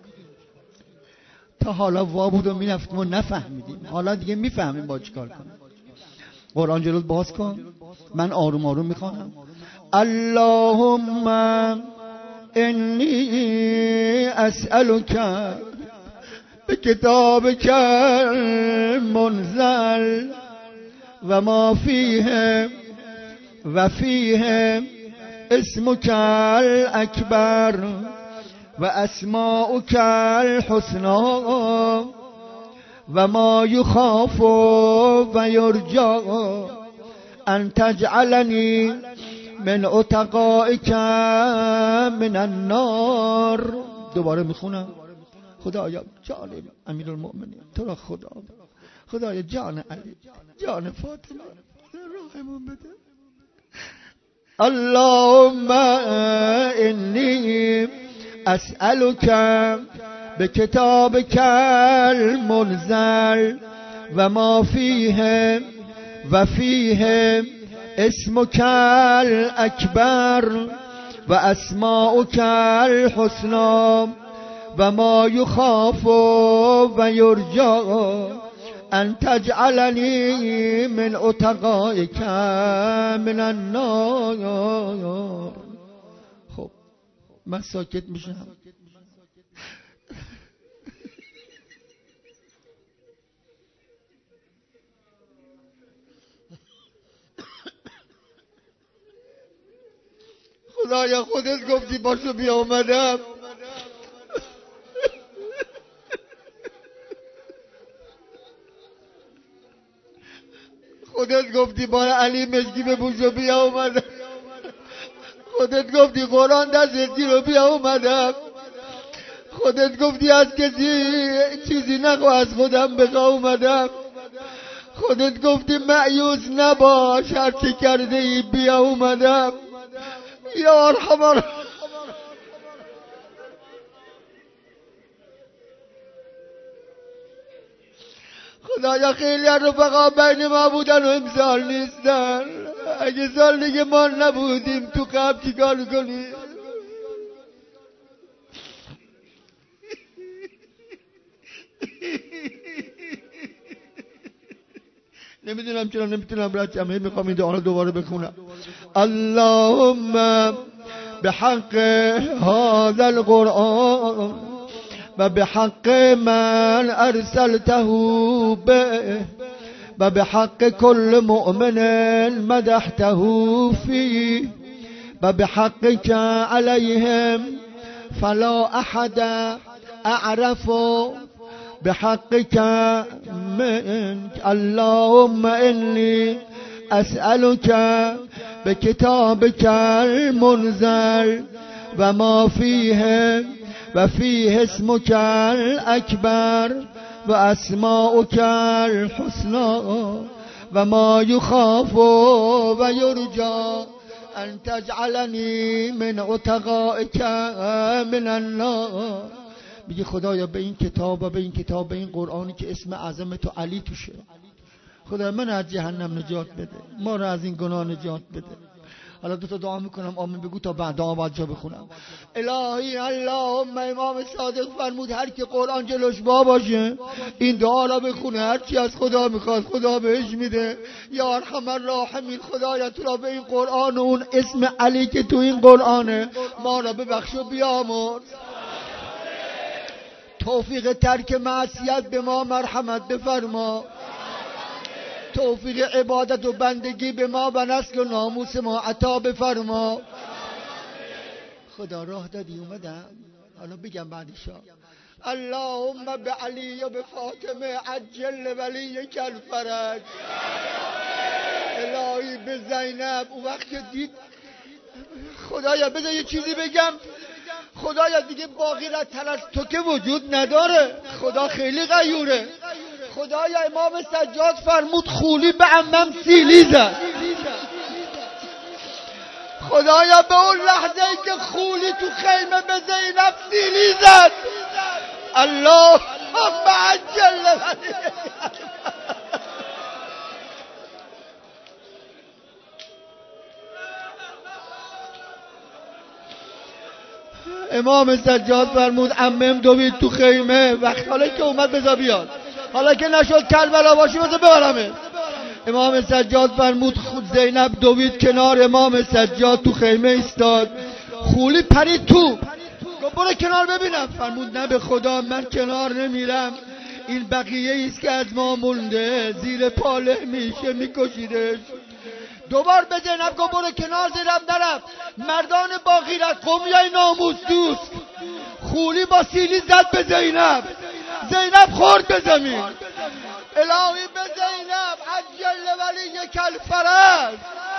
تا حالا وا بود و میرفتیم و نفهمیدیم، حالا دیگه میفهمیم با چیکار کنیم. قرآن جلوت باز کن، من آروم آروم میخوانم. اللهم انی اسألک بکتابک المنزل و ما فیه و فیه اسمک الاکبر و اسماؤک الحسنی و ما یخاف و یرجا ان تجعلنی من اتقائک من النار. دوباره میخونم. خدایا جان امیرالمؤمنین تو را خدا، خدایا جان علی، جان فاطمه راهمون بده. اللهم انی اسألک بکتابک المنزل و ما فیه و فیه اسمک الاکبر و اسماؤک الحسنی و ما یخاف و یرجا ان تجعلنی من اتقائک من النار. خب من ساکت میشم. خدایا خودت گفتی باشو بیا اومدم. خودت گفتی بار علی مشکی به بوشو بیا اومدم. خودت گفتی قرآن دستتی رو بیا اومدم. خودت گفتی از کسی چیزی نخوا از خودم بخوا اومدم. خودت گفتی مایوس نباش هر چی کرده ای بیا اومدم. یا ارحم الراحمین. خدایا خیلی از رفقا بین ما بودن و امسال نیستن. اگه سال دیگه ما نبودیم تو قبل چی کار کنی؟ نمیدونم چرا نمیتونم رد جمعه میخوام این دعا رو دوباره بخونم. اللهم بحق هذا القرآن و بحق من ارسلته به و بحق كل مؤمن مدحته فيه و بحقك عليهم فلا احد اعرف بحقك منك. اللهم اني اسألك بكتابك المنزل و ما فيه و فیه اسمک الاکبر و اسماؤک الحسنا و ما یخاف و یرجا ان تجعلنی من عتقائک من النار. میگه خدایا به این کتاب و به این کتاب به این قرآنی که اسم اعظم تو علی توشه، خدا من از جهنم نجات بده، ما رو از این گناه نجات بده. حالا دو تا دعا میکنم آمین بگو تا بعد دعا باید جا بخونم. الهی اللهم امام صادق فرمود هر کی قرآن جلوش با باشه این دعا را بخونه هر چی از خدا میخواد خدا بهش میده. یا ارحم الراحمین خدایا تو را به این قرآن و اون اسم علی که تو این قرآنه ما را ببخش و بیامرز. توفیق ترک معصیت به ما مرحمت بفرما، توفیق عبادت و بندگی به ما و نسل و ناموس ما عطا بفرما. خدا راه دادی اومدم حالا بگم بعدشا. اللهم به علی و به فاطمه عجل ولیک الفرج. الهی به زینب اون وقت که دید خدایا بذار یه چیزی بگم، خدایا دیگه باقی را تر از تو که وجود نداره، خدا خیلی غیوره. خدایا امام سجاد فرمود خولی به عمم سیلی زد. خدایا به اون لحظه ای که خولی تو خیمه به زینب سیلی زد اللهم عجل امام سجاد فرمود عمم دوید تو خیمه وقت حالا که اومد بذار بیاد، حالا که نشد کربلا باشی بذار ببرمه. امام سجاد فرمود خود زینب دوید کنار امام سجاد تو خیمه ایستاد، خولی پرید تو گفت برو کنار ببینم. فرمود نه به خدا من کنار نمیرم، این بقیه ایست که از ما مونده زیر پاله میشه میکشیدش. دوبار به زینب گفت برو کنار زیرم نرفت. مردان با غیرت قومیای ناموس دوست خولی با سیلی زد به زینب، زینب خورد به زمین. الهی به زینب عجل ولیک الفرج.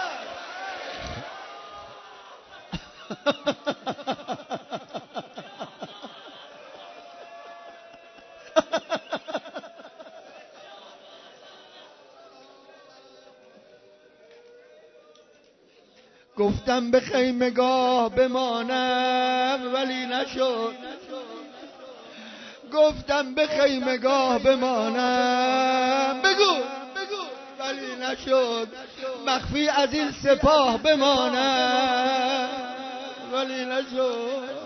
گفتم به خیمگاه بمانم ولی نشد، گفتم به خیمگاه بمانم بگو ولی نشد، مخفی از این سپاه بمانم ولی نشد.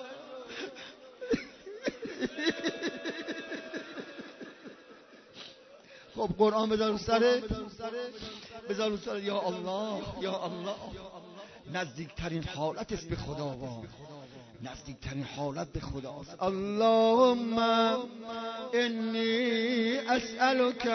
خب قرآن بذار رو سره، بذار رو سره. یا الله یا الله نزدیکترین حالت است به خدا و نزدیکترین حالت به خداست. اللهم انی اسألک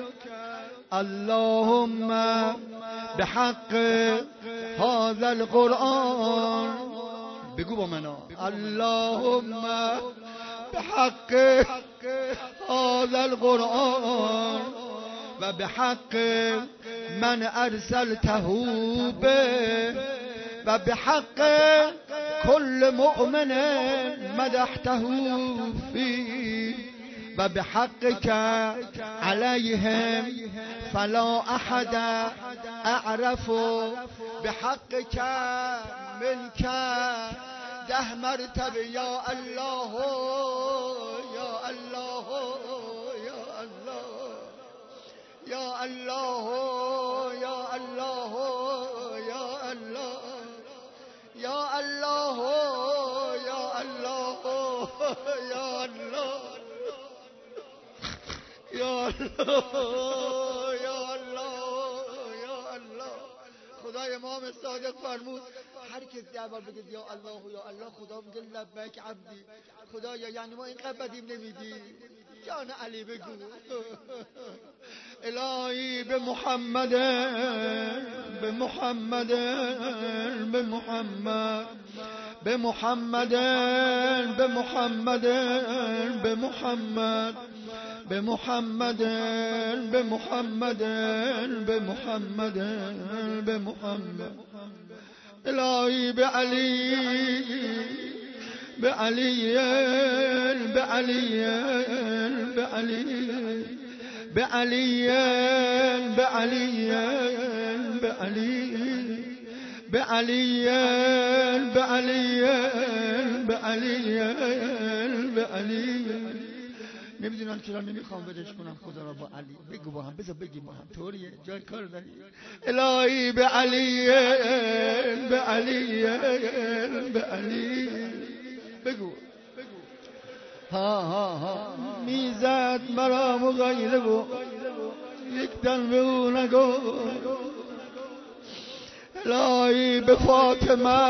اللهم بحق هذا القرآن بگو با منا اللهم بحق هذا القرآن و بحق من ارسلته به و بحق كل مؤمن مدحته فيه و بحقك عليهم فلا احد اعرف بحقك منك ده مرتبه. یا الله یا الله یا الله یا الله یا الله یا الله یا الله یا الله یا الله یا الله یا الله. خدای امام صادق فرمود هر کس ده بار بگه یا الله یا الله خدا میگه لبیک عبدی. خدایا یعنی ما اینقدر بدیم نمیدی؟ جان علی بگو. الهی به محمد به محمد به محمد به محمد به محمد به محمد به محمد به محمد به محمد به محمد. الهی به علی به علی به علی به علی به علی به علی به علی به علی به علی به علی به علی. نمیدونم چرا نمیخوام بدش کنم خدا را با علی. بگو با هم، بذار بگیم با هم، طوریه جای کار داری. الهی به علی به علی به علی. بگو ها ها ها. میزد مرا مغیره و یک دن به او نگو. الهی به فاطمه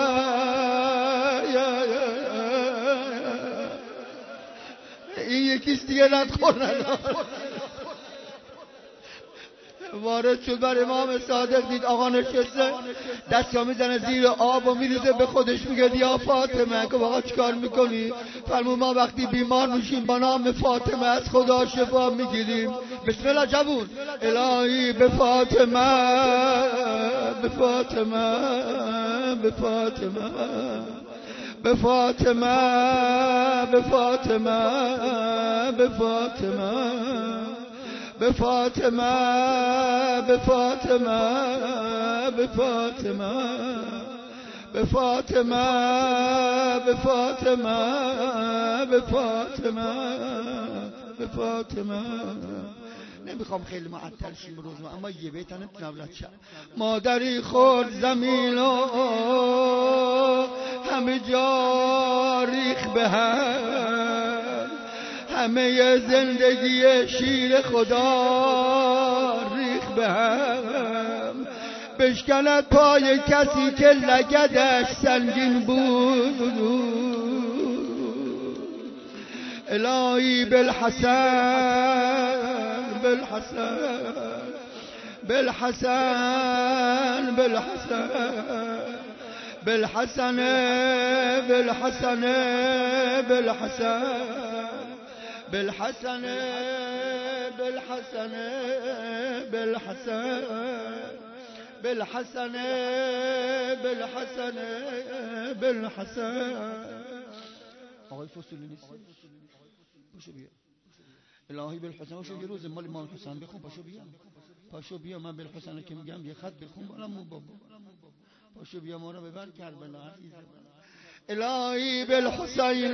این یکیست دیگه ندخور ندار. وارد شد بر امام صادق، دید آقا نشسته، دستیا میزنه زیر آب و میریزه به خودش، میگه یا فاطمه. که آقا چیکار میکنی؟ فرمود ما وقتی بیمار میشیم با نام فاطمه از خدا شفا میگیریم. بسم الله جوون. الهی به فاطمه به فاطمه به فاطمه به فاطمه به فاطمه به فاطمه به فاطمه به فاطمه به فاطمه به فاطمه به فاطمه به فاطمه به فاطمه. نمیخوام خیلی معطل شیم روز ما، اما یه بیت نمیتونم رد شم. مادری خورد زمین و همه جا ریخ به هم، همه زندگی شیر خدا ریخ به هم. بشکند پای کسی که لگدش سنگین بود. الهی بالحسن بالحسن بالحسن بالحسن بالحسن بالحسن بالحسن بالحسن بالحسن بالحسن بالحسن بالحسن بالحسن. آقای فصولی نیست؟ پاشو بیا. الهی بالحسن. پاشو یه روز مال امام حسین بخون. پاشو بیا، پاشو بیا. من بالحسن که میگم یه خط بخون بالامون بابا. پاشو بیا ما رو ببر کربلا عزیزم. الهی بالحسین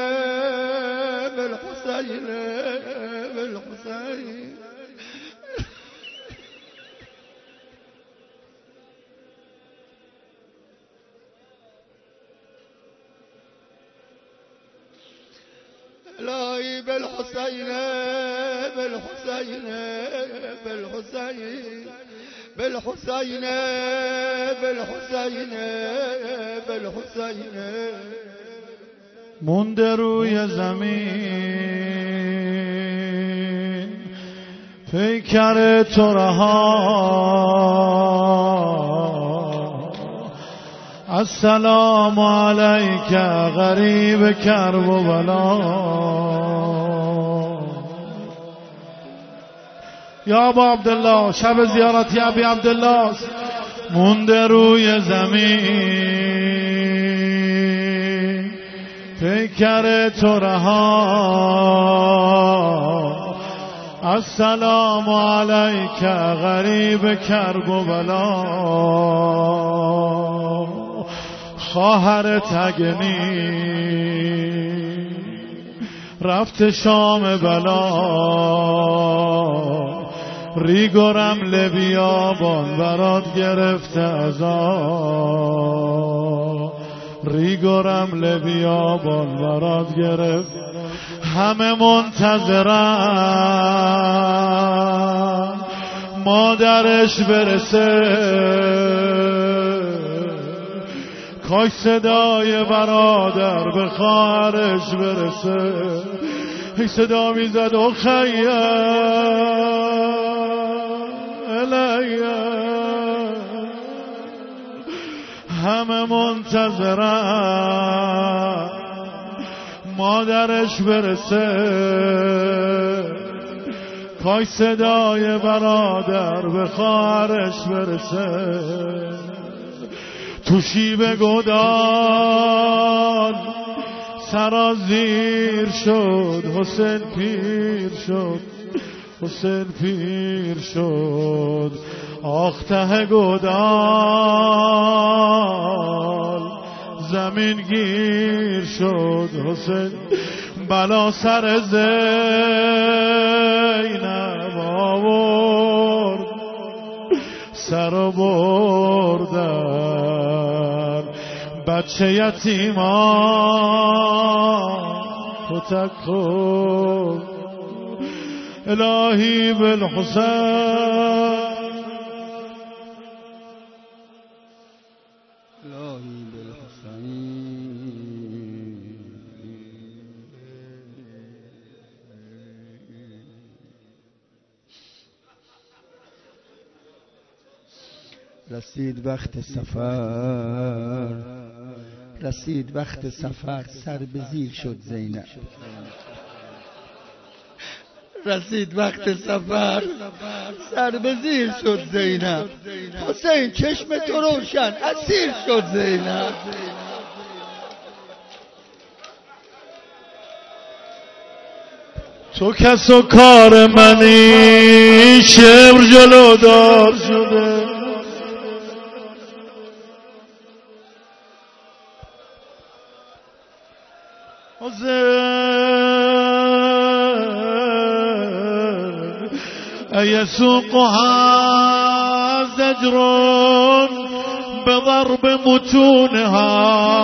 بالحسین بالحسین. الهی بالحسین بالحسین بالحسین بالحسین بالحسین بالحسین. مونده روی زمین پیکر تو رها، السلام علیک غریب کرب و بلا. یا ابا عبدالله شب زیارتی ابی عبدالله. مونده روی زمین پیکر تو رها، السلام علیک غریب کرب و بلا. خواهر تگنی رفت شام بلا، ریگورم لبیابان برات گرفته ازا، ریگورم لبیابان برات گرفت. همه منتظرن مادرش برسه، کاش صدای برادر به خواهرش برسه. ای صدا میزد و خیر الیا، همه منتظرن مادرش برسه، کاش صدای برادر به خواهرش برسه. تو شیب گودال سرازیر شد حسین پیر شد حسین پیر شد آخ ته گودال زمین گیر شد حسین بلا سر زینب آورد سر بردن بچه یتیمان کتک خود الهی بالحسین الهی بالحسین رسید وقت سفر رسید وقت سفر سر به زیر شد زینب رسید وقت سفر سر به زیر شد زینب حسین چشم تو روشن اسیر شد زینب تو کس و کار منی شبر جلودار شده يسوقها زجر بضرب متونها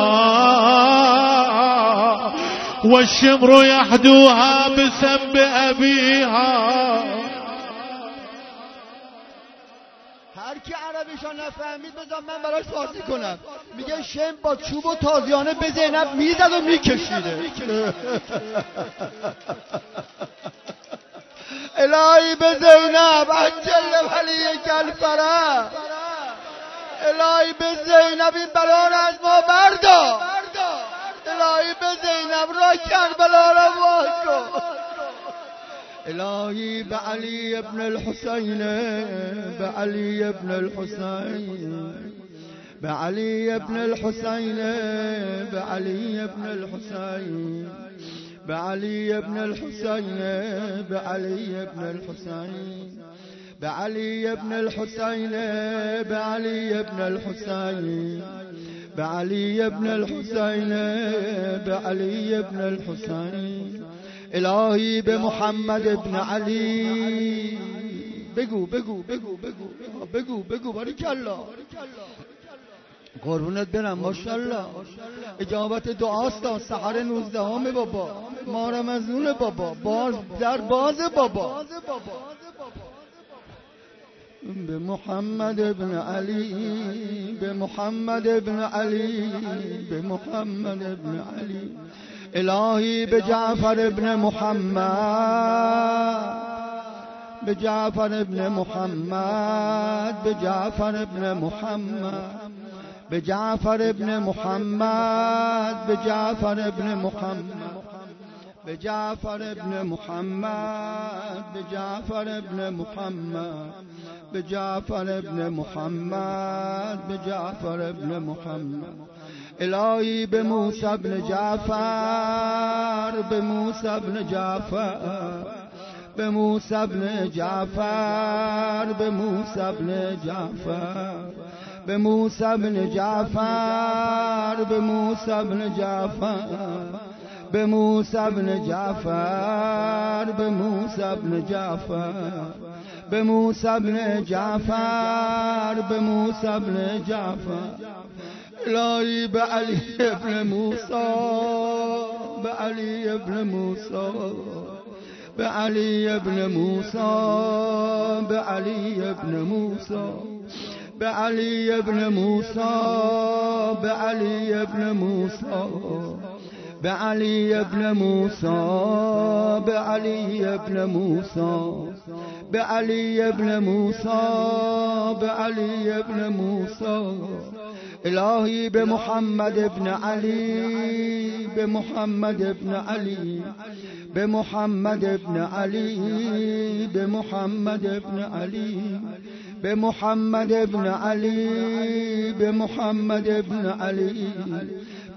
والشمر يحدوها بسب أبيها. هر کی عربیشو نفهمید بذار من براش واضح کنم. میگه شم با چوب و تازیانه به زینب میزد و میکشیده. الهی به زینب عجل ولی کلفره، الهی به زینب این بلا را از ما بردار، الهی به زینب را کربلا را وا کن، الهی به علی ابن الحسین، به علی ابن الحسین، به علی ابن الحسین، به علی ابن الحسین، به علی ابن الحسین، به علی ابن الحسین، به علی ابن الحسین، به علی ابن الحسین، به علی ابن الحسین، به علی ابن الحسین. الهی به محمد ابن علی بگو بگو بگو بگو بگو بگو باریکالله، قربونت برم ماشاءالله. اجابت دعاست تا سحر نوزدهم بابا، ما رمضون بابا، باز در باز بابا. به محمد ابن علی، به محمد ابن علی، به محمد ابن علی. الهی به جعفر ابن محمد، به جعفر ابن محمد، به جعفر ابن محمد، به جعفر ابن محمد، به جعفر ابن محمد، به جعفر ابن محمد، به جعفر ابن محمد، به جعفر ابن محمد، به جعفر ابن محمد. الهی به موسی ابن جعفر، به موسی ابن جعفر، به موسی ابن جعفر، به موسی ابن جعفر، به موسی ابن جعفر، به موسی ابن جعفر، به موسی ابن جعفر، به موسی ابن جعفر، به موسی ابن جعفر، به موسی ابن جعفر. الهی به علی ابن موسی، به علی ابن موسی، به علی ابن موسی، به علی ابن موسی، به علی ابن موسی، به علی ابن موسی، به علی ابن موسی، به علی ابن موسی، به علی ابن موسی، به علی ابن موسی. الهی به محمد ابن علی، به محمد ابن علی، به محمد ابن علی، به محمد ابن علی، به محمد ابن علی، به محمد ابن علی،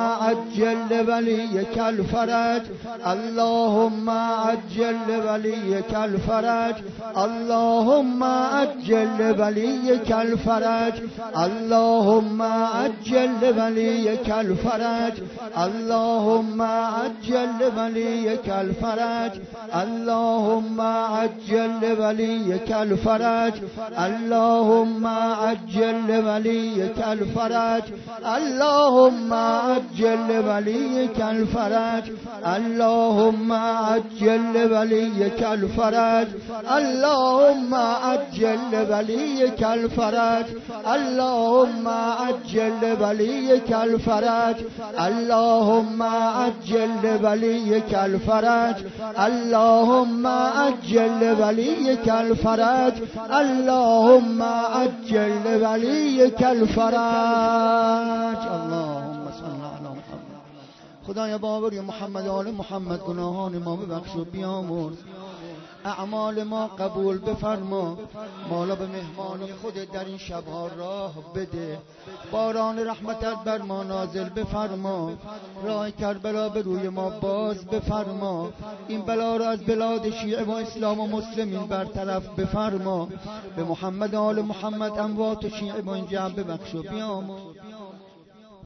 عجل وليك الفرج اللهم عجل وليك الفرج اللهم عجل وليك الفرج اللهم عجل وليك الفرج اللهم عجل وليك الفرج اللهم عجل وليك الفرج اللهم عجل وليك الفرج اللهم عجل وليك الفرج اللهم عجل وليك الفرج اللهم عجل وليك الفرج اللهم عجل وليك الفرج اللهم عجل وليك الفرج اللهم عجل وليك الفرج اللهم عجل وليك الفرج. اللهم صل على محمد. خدایا باوری محمد آل محمد گناهان ما ببخش و بیامرز، اعمال ما قبول بفرما، مالا به مهمانی خودت در این شبها راه بده، باران رحمتت بر ما نازل بفرما، راه کربلا به روی ما باز بفرما، این بلا را از بلاد شیعه و اسلام و مسلمین برطرف بفرما، به محمد آل محمد اموات و شیعه و این جمع ببخش و بیامرز.